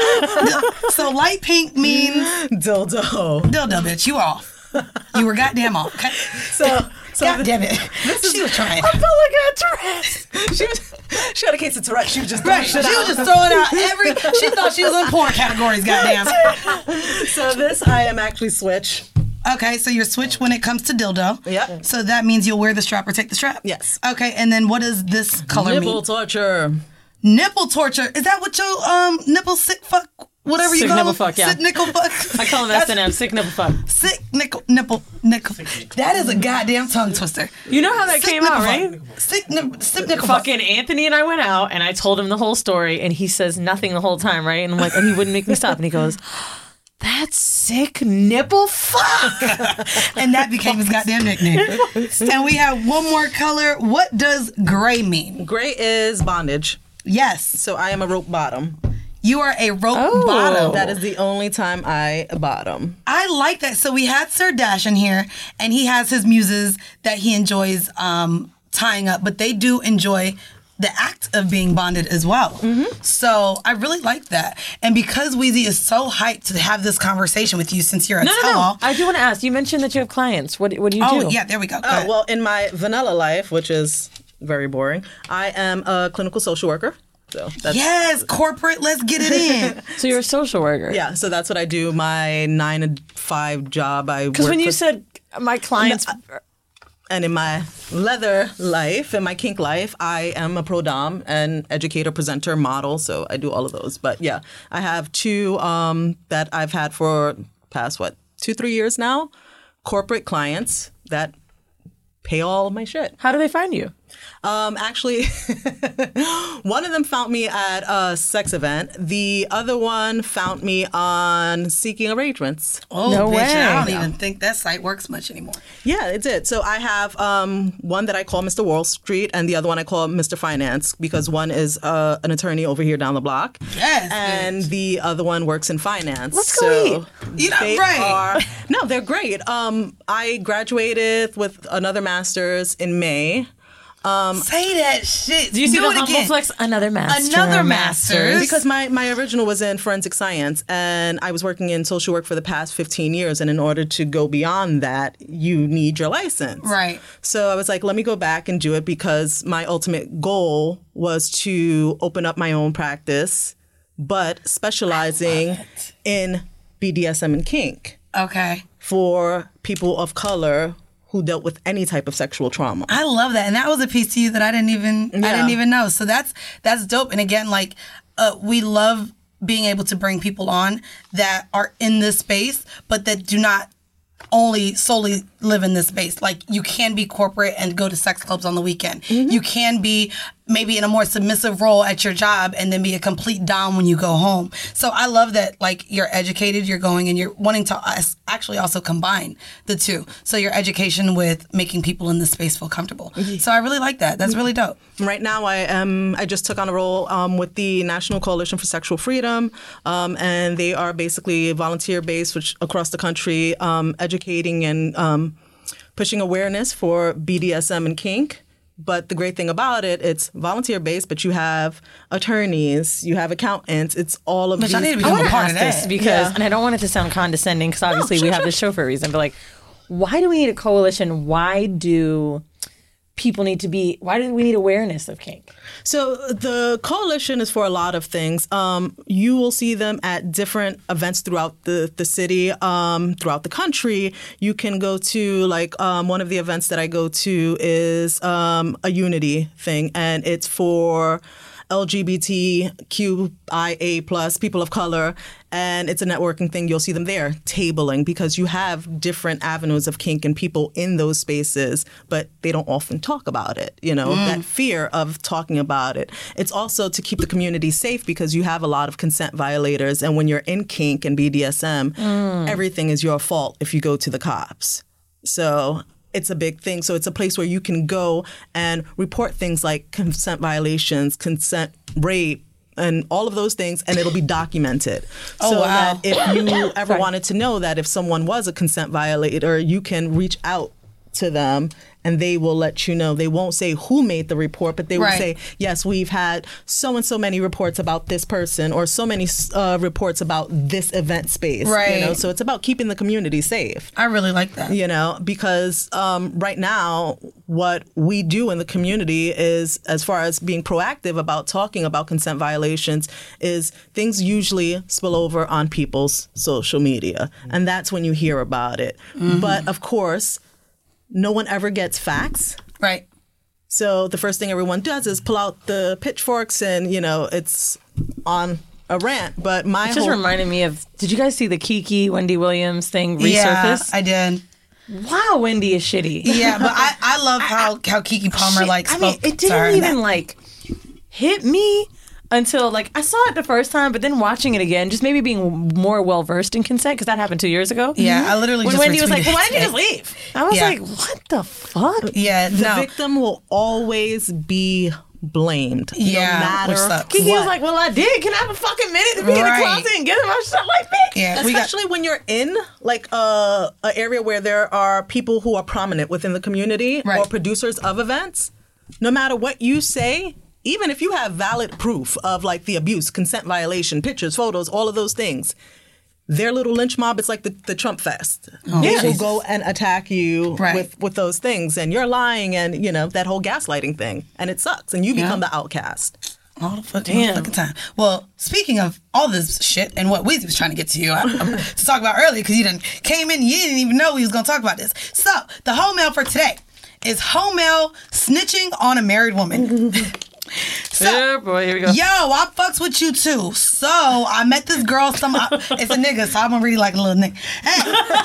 So light pink means Dildo. dildo, bitch. You off. You were goddamn off. Okay. So, so God damn it. She was trying. I felt like I had Tourette's. she was, she had a case of Tourette's. She was just Right. throwing She shit was out. just throwing out every. She thought she was in porn categories. Goddamn. So this I am actually switch. Okay, so you're switch when it comes to dildo. Yep. So that means you'll wear the strap or take the strap. Yes. Okay, and then what does this color Nipple mean? torture. Nipple torture. Is that what your um nipple sick fuck? Whatever you Sick call nipple them? fuck, yeah. Sick nickel fuck. I call him S N M, sick nipple fuck. Sick nickel nipple nickel. That is a goddamn tongue twister. You know how that Sick came nipple out, right? fuck. Sick nipple. Sick nickel fuck. Fucking Anthony and I went out, and I told him the whole story, and he says nothing the whole time, right? And I'm like, and he wouldn't make me stop, and he goes, "That's sick nipple fuck." And that became his goddamn nickname. And we have one more color. What does gray mean? Gray is bondage. Yes, So I am a rope bottom. you are a rope Oh. bottom. That is the only time I bottom. I like that. So we had Sir Dash in here, and he has his muses that he enjoys um, tying up, but they do enjoy the act of being bonded as well. Mm-hmm. So I really like that. And because Weezy is so hyped to have this conversation with you since you're a No, no, tell-all. no. I do want to ask. You mentioned that you have clients. What What do you Oh, do? yeah, there we go. Go Oh, ahead. well, in my vanilla life, which is very boring, I am a clinical social worker. So that's Yes, corporate, let's get it in. So you're a social worker. yeah. So that's what I do. My nine to five job. I Because work when you with- said my clients, and in my leather life, in my kink life, I am a pro dom, an educator, presenter, model. So I do all of those. But yeah, I have two um, that I've had for past what two, three years now. Corporate clients that pay all of my shit. how do they find you? Um, actually, one of them found me at a sex event. The other one found me on Seeking Arrangements. Oh, No bitch, way. I don't even think that site works much anymore. Yeah, it did. So I have um, one that I call Mister Wall Street, and the other one I call Mister Finance, because one is uh, an attorney over here down the block, Yes, and bitch. the other one works in finance. Let's go so eat. You know, they right. are no, they're great. Um, I graduated with another master's in May. Say that shit. Do you see Do the it humble again. flex? Another master. Another master's. Because my, my original was in forensic science, and I was working in social work for the past fifteen years. And in order to go beyond that, you need your license. Right. So I was like, let me go back and do it, because my ultimate goal was to open up my own practice, but specializing in B D S M and kink Okay. for people of color who dealt with any type of sexual trauma. I love that, and that was a piece to you that I didn't even I Yeah. didn't even know. So that's that's dope. And again, like uh, we love being able to bring people on that are in this space, but that do not only solely live in this space. Like you can be corporate and go to sex clubs on the weekend. Mm-hmm. You can be maybe in a more submissive role at your job and then be a complete dom when you go home. So I love that, like, you're educated, you're going and you're wanting to us actually also combine the two. So your education with making people in this space feel comfortable. So I really like that. That's really dope. Right now, I am. I just took on a role um, with the National Coalition for Sexual Freedom, um, and they are basically volunteer based, which across the country, um, educating and um, pushing awareness for B D S M and kink. But the great thing about it, it's volunteer based, but you have attorneys, you have accountants. It's all of Bitch, these. I need to I become want a to part ask of this that. because, Yeah. and I don't want it to sound condescending, because obviously sure, we have sure. this show for a reason. But like, why do we need a coalition? Why do people need to be? Why do we need awareness of kink? So the coalition is for a lot of things. Um, you will see them at different events throughout the, the city, um, throughout the country. You can go to, like, um, one of the events that I go to is um, a unity thing, and it's for L G B T Q I A plus, people of color, and it's a networking thing. You'll see them there tabling, because you have different avenues of kink and people in those spaces, but they don't often talk about it, you know, that fear of talking about it. It's also to keep the community safe, because you have a lot of consent violators, and when you're in kink and B D S M, everything is your fault if you go to the cops. So it's a big thing. So it's a place where you can go and report things like consent violations, consent rape, and all of those things, and it'll be documented. Oh, so wow. that if you ever wanted to know that if someone was a consent violator, you can reach out to them and they will let you know. They won't say who made the report, but they will Right. say, yes, we've had so and so many reports about this person, or so many uh, reports about this event space. Right. You know? So it's about keeping the community safe. I really like that. You know, because um, right now, what we do in the community is, as far as being proactive about talking about consent violations, is things usually spill over on people's social media. And that's when you hear about it. But of course, no one ever gets facts. Right. So the first thing everyone does is pull out the pitchforks and, you know, it's on a rant. But my It just whole... reminded me of. Did you guys see the Kiki Wendy Williams thing resurface? Yeah, I did. Wow, Wendy is shitty. Yeah, but I, I love how, how Kiki Palmer Shit, like I spoke. mean, it to her didn't in even that. like hit me until like I saw it the first time, but then watching it again, just maybe being more well versed in consent, because that happened two years ago. Yeah, I literally when just Wendy was like, retweeted "Well, why didn't you it. just leave?" I was Yeah. like, "What the fuck?" Yeah, The no. victim will always be blamed. Yeah, no matter which sucks. Kiki was what. like, "Well, I did. Can I have a fucking minute to be in Right. the closet and get my shit like that?" Yeah, we got Especially when you're in like a, a area where there are people who are prominent within the community Right. or producers of events. No matter what you say, even if you have valid proof of like the abuse, consent violation, pictures, photos, all of those things, their little lynch mob, it's like the, the Trump fest. they will Jesus. go and attack you Right. with, with those things, and you're lying, and you know that whole gaslighting thing, and it sucks, and you become the outcast. all the fucking, all the fucking time. Well, speaking of all this shit and what Weezy was trying to get to you uh, to talk about earlier, because you didn't came in, you didn't even know we was gonna talk about this. So the whole mail for today is whole mail snitching on a married woman. So, Yeah, boy, here we go. yo, I fucks with you too. So I met this girl. Some it's a nigga, so I'm really like a little nigga. Hey,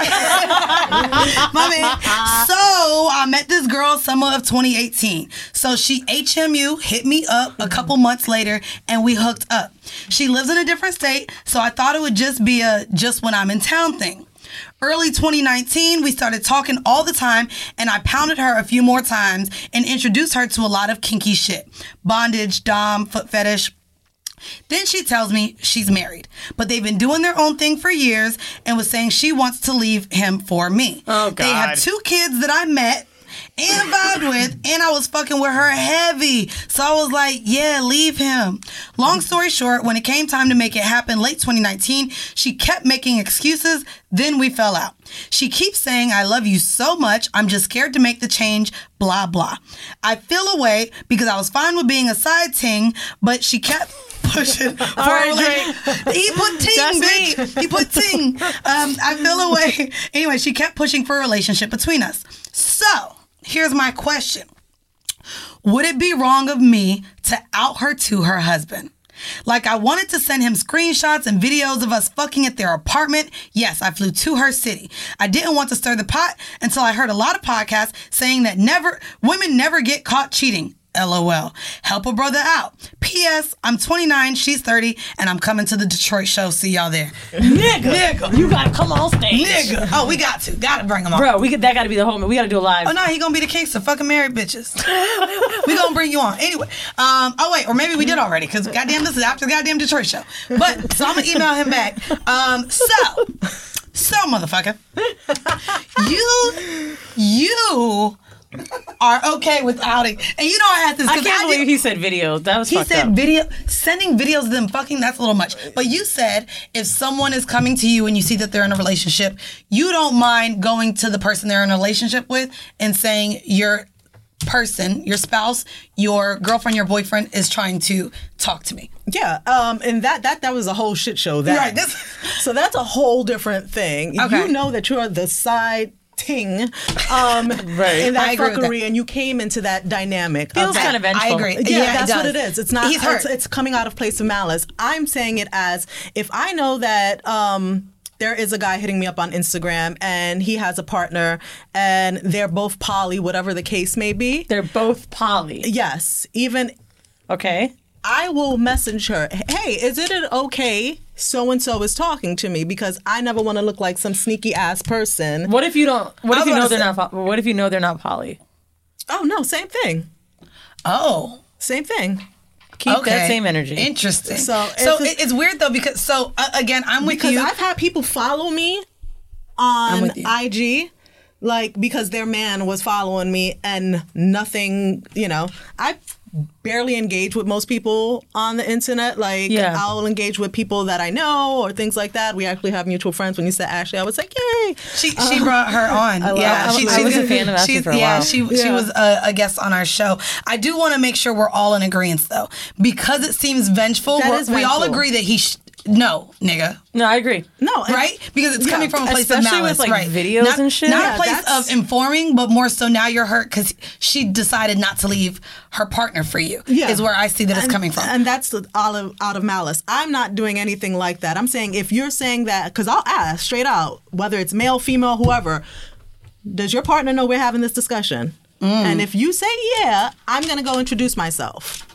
my man. So I met this girl summer of twenty eighteen. So she H M U hit me up a couple months later, and we hooked up. She lives in a different state, so I thought it would just be a just when I'm in town thing. Early twenty nineteen, we started talking all the time, and I pounded her a few more times and introduced her to a lot of kinky shit. Bondage, dom, foot fetish. Then she tells me she's married, but they've been doing their own thing for years and was saying she wants to leave him for me. Oh, God. They have two kids that I met and vibed with, and I was fucking with her heavy. So I was like, yeah, leave him. Long story short, when it came time to make it happen late twenty nineteen, she kept making excuses, then we fell out. She keeps saying, I love you so much, I'm just scared to make the change, blah, blah. I feel away because I was fine with being a side ting, but she kept pushing. For All right, like, he put ting, That's bitch. me. He put ting. Um, I feel away. Anyway, she kept pushing for a relationship between us. So, here's my question. Would it be wrong of me to out her to her husband? Like, I wanted to send him screenshots and videos of us fucking at their apartment. Yes, I flew to her city. I didn't want to stir the pot until I heard a lot of podcasts saying that never women never get caught cheating. LOL. Help a brother out. P S. I'm twenty-nine, she's thirty, and I'm coming to the Detroit show. See y'all there. Nigga, Nigga. you gotta come on stage. Nigga. Oh, we got to. Gotta bring him on. Bro, we could, that gotta be the whole, we gotta do a live. Oh, no, he gonna be the Kingston. Fucking married bitches. We gonna bring you on. Anyway. Um, oh, wait. Or maybe we did already, because goddamn, this is after the goddamn Detroit show. But, so I'm gonna email him back. Um, so, so, motherfucker. You, you are okay with outing. And you know I asked this I because can't I believe did, he said video. That was he fucked said up. video, sending videos of them fucking, that's a little much. But you said if someone is coming to you and you see that they're in a relationship, you don't mind going to the person they're in a relationship with and saying your person, your spouse, your girlfriend, your boyfriend is trying to talk to me. Yeah, um, and that that that was a whole shit show. That Right, this- so that's a whole different thing. Okay. You know that you're the side ting, um, Right. in I that agree with fuckery, that. and you came into that dynamic. Feels of that. kind of vengeful. I agree. Yeah, Yeah, it that's what does. it is. It's not. He's hurt. It's, it's coming out of place of malice. I'm saying it as if I know that. Um, there is a guy hitting me up on Instagram and he has a partner and they're both poly, whatever the case may be. They're both poly. Yes. Even Okay. I will message her, hey, is it an okay so-and-so is talking to me? Because I never want to look like some sneaky ass person. What if you don't, what I if you was know gonna they're not, po- what if you know they're not poly? Oh, no, same thing. Oh. Same thing. Keep Okay. that same energy. Interesting. So, So, it's- it- it's weird though because, so uh, again, I'm with Because you. I've had people follow me I'm on with you. I G, like, because their man was following me and nothing, you know, I barely engage with most people on the internet. Like, Yeah. I'll engage with people that I know or things like that. We actually have mutual friends. When you said Ashley, I was like, yay. She she brought her on. love- yeah, I- she, I she- was a fan of Ashley she's- for a yeah, while. she she Yeah. was a, a guest on our show. I do want to make sure we're all in agreement though, because it seems vengeful. That we're- is We all vengeful. agree that he sh- no nigga. No, I agree. No. and- Right? Because it's Yeah. coming from a place of Especially malice, with, like, right? videos not, and shit. Not Yeah, a place that's- of informing, but more so now you're hurt because she decided not to leave her partner for you. Yeah. Is where I see that it's And- coming from. And that's the- out of, out of malice. I'm not doing anything like that. I'm saying if you're saying that, because I'll ask straight out, whether it's male, female, whoever, does your partner know we're having this discussion? Mm. And if you say yeah, I'm going to go introduce myself.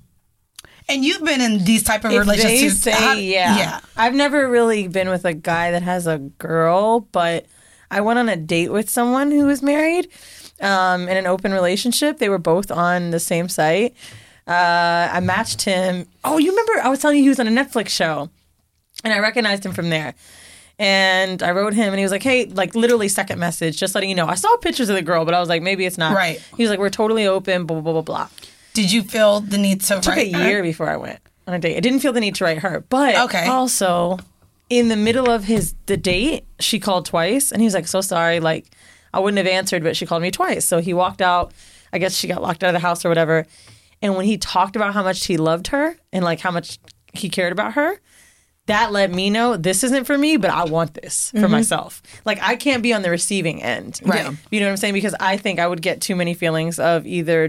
And you've been in these type of If they relationships. say how- yeah. Yeah. I've never really been with a guy that has a girl, but I went on a date with someone who was married um, in an open relationship. They were both on the same site. Uh, I matched him. Oh, you remember I was telling you he was on a Netflix show, and I recognized him from there. And I wrote him, and he was like, "Hey, like literally second message, just letting you know. I saw pictures of the girl, but I was like, maybe it's not." Right. He was like, "We're totally open." Blah blah blah blah blah. Did you feel the need to It took write a her? year before I went on a date. I didn't feel the need to write her, but Okay. also in the middle of his the date, she called twice, and he was like, "So sorry, like I wouldn't have answered, but she called me twice." So he walked out. I guess she got locked out of the house or whatever. And when he talked about how much he loved her and like how much he cared about her, that let me know this isn't for me, but I want this for myself. Like I can't be on the receiving end, Right. You know what I'm saying? Because I think I would get too many feelings of either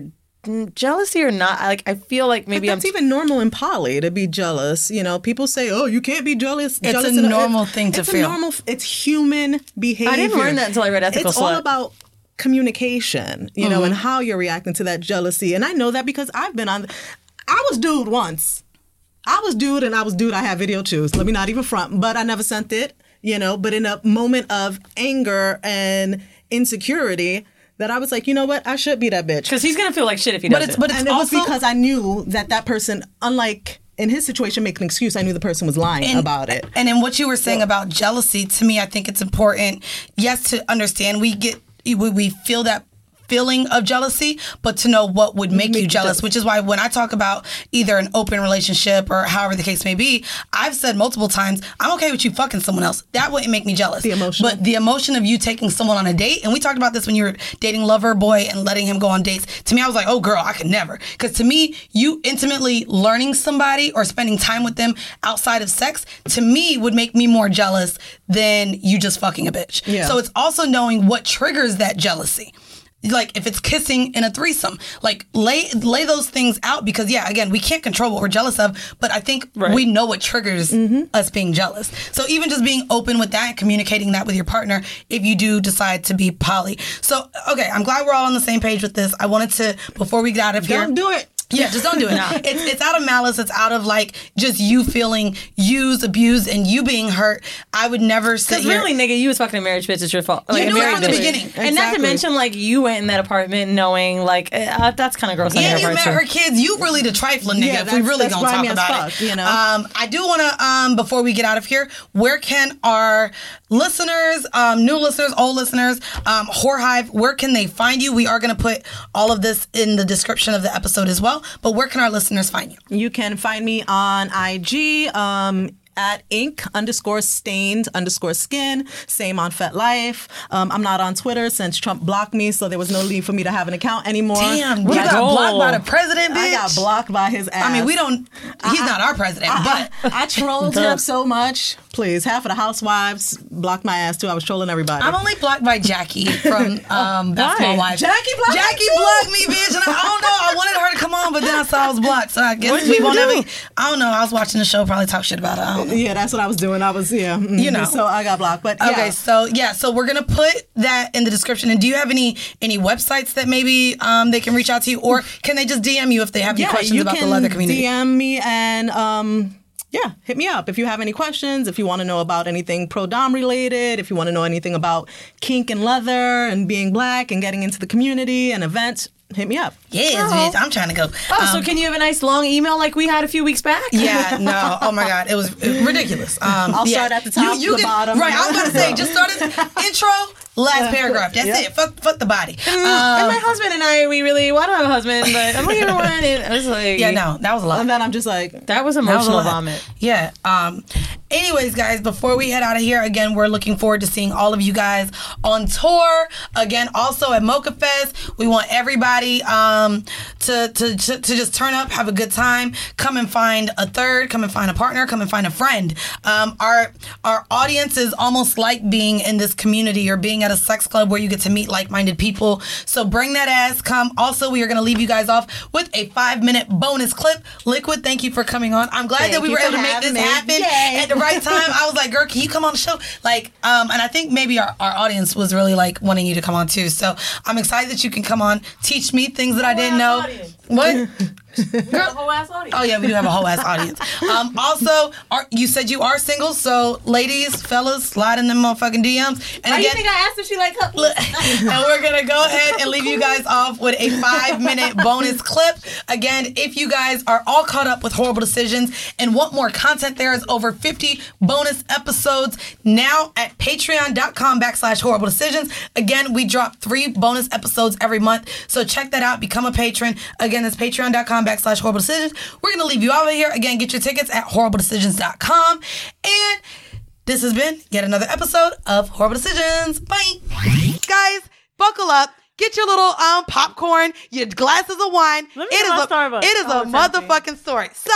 jealousy or not, like I feel like maybe But I'm that's even normal in poly to be jealous. You know, people say, "Oh, you can't be jealous." It's jealous a in normal thing to it's feel. A normal, it's human behavior. I didn't learn that until I read Ethical It's all Slut. about communication, you know, Mm-hmm. and how you're reacting to that jealousy. And I know that because I've been on. I was dude once. I was dude, and I was dude. I had video too. So let me not even front, but I never sent it. You know, but in a moment of anger and insecurity, that I was like, you know what, I should be that bitch. because he's gonna feel like shit if he doesn't. But it's but it's And it was also because I knew that that person, unlike in his situation, make an excuse. I knew the person was lying And- about it. And in what you were saying about jealousy, to me, I think it's important, yes, to understand we get we, we feel that feeling of jealousy, but to know what would make you jealous, which is why when I talk about either an open relationship or however the case may be, I've said multiple times, I'm okay with you fucking someone else. That wouldn't make me jealous. The emotion. But the emotion of you taking someone on a date, and we talked about this when you were dating Lover Boy and letting him go on dates. To me, I was like, oh girl, I could never. Because to me, you intimately learning somebody or spending time with them outside of sex, to me, would make me more jealous than you just fucking a bitch. Yeah. So it's also knowing what triggers that jealousy. Like if it's kissing in a threesome, like lay lay those things out, because yeah, again, we can't control what we're jealous of, but I think Right. we know what triggers us being jealous. So even just being open with that and communicating that with your partner if you do decide to be poly. So okay, I'm glad we're all on the same page with this. I wanted to, before we get out of here, Don't do it. yeah, just don't do it. It's it's out of malice. It's out of like just you feeling used, abused, and you being hurt. I would never sit Because here. really, nigga, you was fucking a marriage bitch. It's your fault. Like, You a knew it married from the bitch. beginning. And not to Exactly. mention, like, you went in that apartment knowing, like, uh, that's kind of gross on Yeah, your you part, met too. her kids. You really the trifling nigga. Yeah, if we that's- really that's gonna talk grimy as about fuck, it, you know? Um, I do want to um before we get out of here, where can our listeners, um, new listeners, old listeners, um, Whore Hive, where can they find you? We are gonna put all of this in the description of the episode as well. But where can our listeners find you? You can find me on I G. Um, at ink underscore stained underscore skin. Same on FetLife. Um, I'm not on Twitter since Trump blocked me, so there was no need for me to have an account anymore. Damn, you Let's got go. blocked by the president, bitch. I got blocked by his ass. I mean, we don't. He's not our president, but I trolled him so much. Please, half of the housewives blocked my ass too. I was trolling everybody. I'm only blocked by Jackie from um, Basketball Wives. Jackie blocked Jackie me too? blocked me, bitch. And I, I don't know. I wanted her to come on, but then I saw I was blocked. So I guess What did we you won't do? ever. I don't know. I was watching the show, probably talk shit about it. I don't know. yeah, that's what I was doing. I was yeah, mm, You know. So I got blocked. But yeah. Okay, so yeah, so we're gonna put that in the description. And do you have any any websites that maybe um, they can reach out to you, or can they just D M you if they have any yeah, questions you about can the leather community? D M me and um. Yeah, hit me up if you have any questions, if you want to know about anything pro-dom related, if you want to know anything about kink and leather and being black and getting into the community and events, hit me up. Yes, bitch. I'm trying to go. Oh, so Um, can you have a nice long email like we had a few weeks back? Yeah, no. Oh my God, it was ridiculous. Um, I'll yeah. start at the top, the bottom. Right, I was about to say, just start at intro, last paragraph. That's Yep. it. Fuck, fuck the body. and Um, my husband and I, we really want to have a husband, but I'm looking for one. And I was like, yeah, no, that was a lot. And then I'm just like, that was That was a emotional lot. vomit. Yeah. Um. Anyways, guys, before we head out of here, again, we're looking forward to seeing all of you guys on tour. Again, also at Mocha Fest, we want everybody um to to to, to just turn up, have a good time, come and find a third, come and find a partner, come and find a friend. Um, our our audience is almost like being in this community or being at a sex club where you get to meet like-minded people. So bring that ass, come. Also, we are going to leave you guys off with a five-minute bonus clip. Liquid, thank you for coming on. I'm glad Thank that we you were for able to make having this me. happen Yay. at the right time. I was like, girl, can you come on the show? Like, um, and I think maybe our, our audience was really like wanting you to come on too. So I'm excited that you can come on, teach me things that I didn't know. audience. What? Whole ass audience. Oh yeah, we do have a whole ass audience. Um, also, are, you said you are single, so ladies, fellas, slide in them motherfucking D Ms. And Why do you again, think I asked if she liked couples? Look, and we're gonna go ahead and leave you guys off with a five minute bonus clip. Again, if you guys are all caught up with Horrible Decisions and want more content, there is over fifty bonus episodes now at patreon.com backslash horrible decisions. Again, we drop three bonus episodes every month, so check that out. Become a patron. Again, that's patreon.com backslash horrible decisions. We're gonna leave you over here. Again, get your tickets at horrible decisions dot com. And this has been yet another episode of Horrible Decisions. Bye. Guys, buckle up. Get your little um popcorn, your glasses of wine. Let me It get is my a, Starbucks. it is Oh, a it's empty. motherfucking story. So,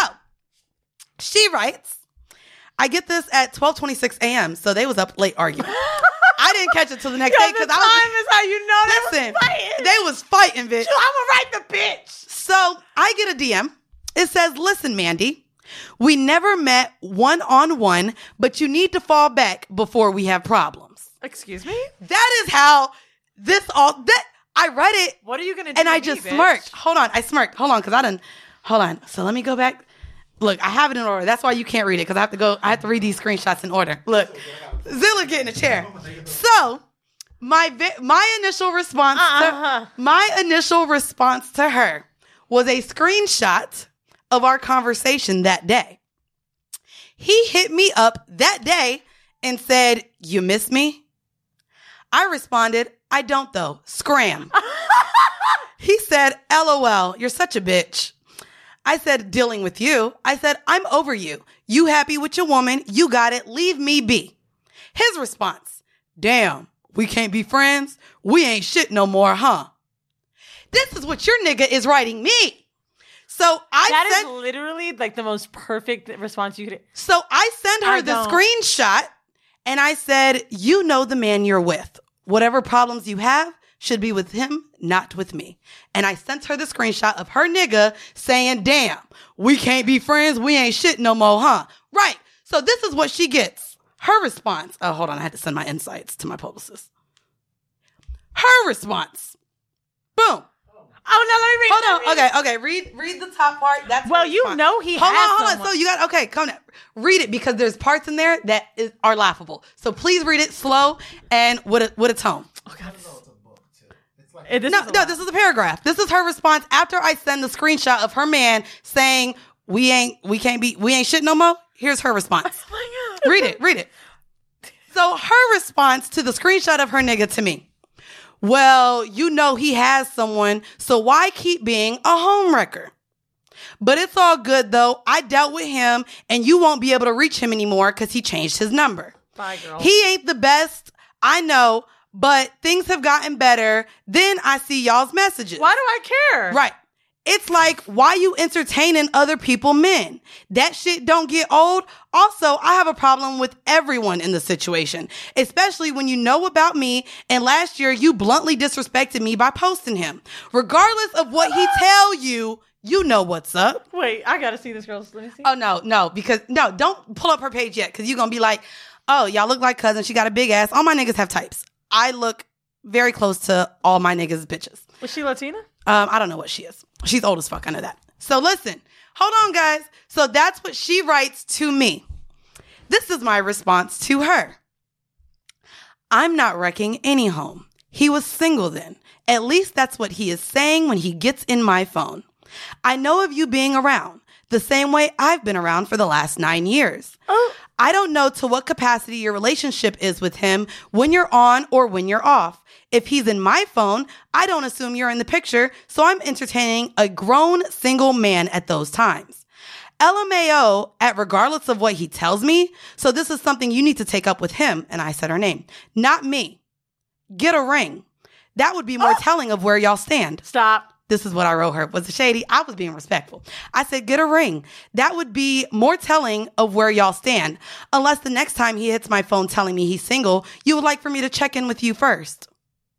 she writes, I get this at twelve twenty-six a.m., so they was up late arguing. I I didn't catch it till the next day The because time I was is how you know they listen. was fighting. They was fighting, bitch. I'm gonna write the bitch. So I get a D M. It says, "Listen, Mandy, we never met one on one, but you need to fall back before we have problems." Excuse me? That is how this all that I read it. What are you gonna do? And to I me, just bitch? smirked. Hold on. I smirked. Hold on, because I didn't. Hold on. So let me go back. Look, I have it in order. That's why you can't read it, because I have to go. I have to read these screenshots in order. Look, Zilla, get in a chair. So my vi- my initial response, Uh-huh. to, my initial response to her was a screenshot of our conversation that day. He hit me up that day and said, "You miss me?" I responded, "I don't though. Scram." He said, "LOL, you're such a bitch." I said, "Dealing with you." I said, "I'm over you. You happy with your woman. You got it. Leave me be." His response, "Damn, we can't be friends. We ain't shit no more, huh?" This is what your nigga is writing me. So I That sent, is literally like the most perfect response you could. so I send her I the don't. screenshot and I said, "You know the man you're with. Whatever problems you have should be with him, not with me." And I sent her the screenshot of her nigga saying, "Damn, we can't be friends. We ain't shit no more, huh?" Right. So this is what she gets. Her response. Oh, hold on. I had to send my insights to my publicist. Her response. Boom. Oh no, let me read. Hold let on. me read. Okay, okay. Read read the top part. That's Well, her you response. know he hold has on, hold on. someone. So you got okay. Come on. Read it because there's parts in there that is, are laughable. So please read it slow and with a with a tone. Eh, this No, is a no. lot. This is a paragraph. This is her response after I send the screenshot of her man saying we ain't we can't be we ain't shit no more. Here's her response. Oh my God. Read it. Read it. So her response to the screenshot of her nigga to me. "Well, you know he has someone, so why keep being a homewrecker? But it's all good though. I dealt with him and you won't be able to reach him anymore because he changed his number. Bye, girl. He ain't the best, I know, but things have gotten better. Then I see y'all's messages." Why do I care? Right. It's like, why you entertaining other people men? That shit don't get old. Also, I have a problem with everyone in the situation, especially when you know about me and last year you bluntly disrespected me by posting him. Regardless of what he tell you, you know what's up. Wait, I gotta see this girl. Let me see. Oh, no, no, because no, don't pull up her page yet because you're going to be like, "Oh, y'all look like cousins. She got a big ass." All my niggas have types. I look very close to all my niggas' bitches. Was she Latina? Um, I don't know what she is. She's old as fuck. I know that. So listen, hold on, guys. So that's what she writes to me. This is my response to her. "I'm not wrecking any home. He was single then. At least that's what he is saying when he gets in my phone. I know of you being around the same way I've been around for the last nine years. Oh. I don't know to what capacity your relationship is with him when you're on or when you're off. If he's in my phone, I don't assume you're in the picture, so I'm entertaining a grown single man at those times. L M A O at regardless of what he tells me, so this is something you need to take up with him," and I said her name, "not me. Get a ring. That would be more telling of where y'all stand." Stop. This is what I wrote her. Was it shady? I was being respectful. I said, "Get a ring. That would be more telling of where y'all stand. Unless the next time he hits my phone telling me he's single, you would like for me to check in with you first."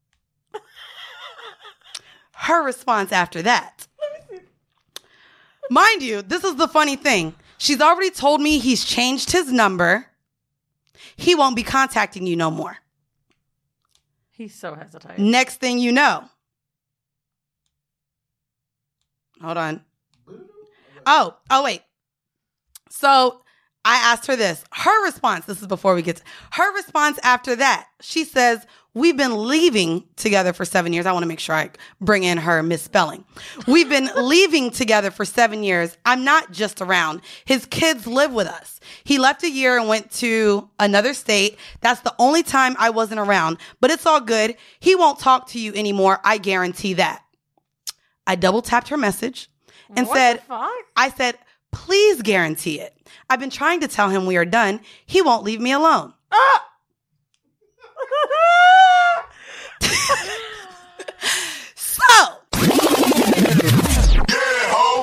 Her response after that. Mind you, this is the funny thing. She's already told me he's changed his number. He won't be contacting you no more. He's so hesitant. Next thing you know. Hold on. Oh, oh, wait. So I asked her this. Her response, this is before we get to her response after that. She says, "We've been leaving together for seven years. I want to make sure I bring in her misspelling. "We've been leaving together for seven years. I'm not just around. His kids live with us. He left a year and went to another state. That's the only time I wasn't around. But it's all good. He won't talk to you anymore. I guarantee that." I double tapped her message and What said, the fuck? I said, "Please guarantee it. I've been trying to tell him we are done. He won't leave me alone." Ah!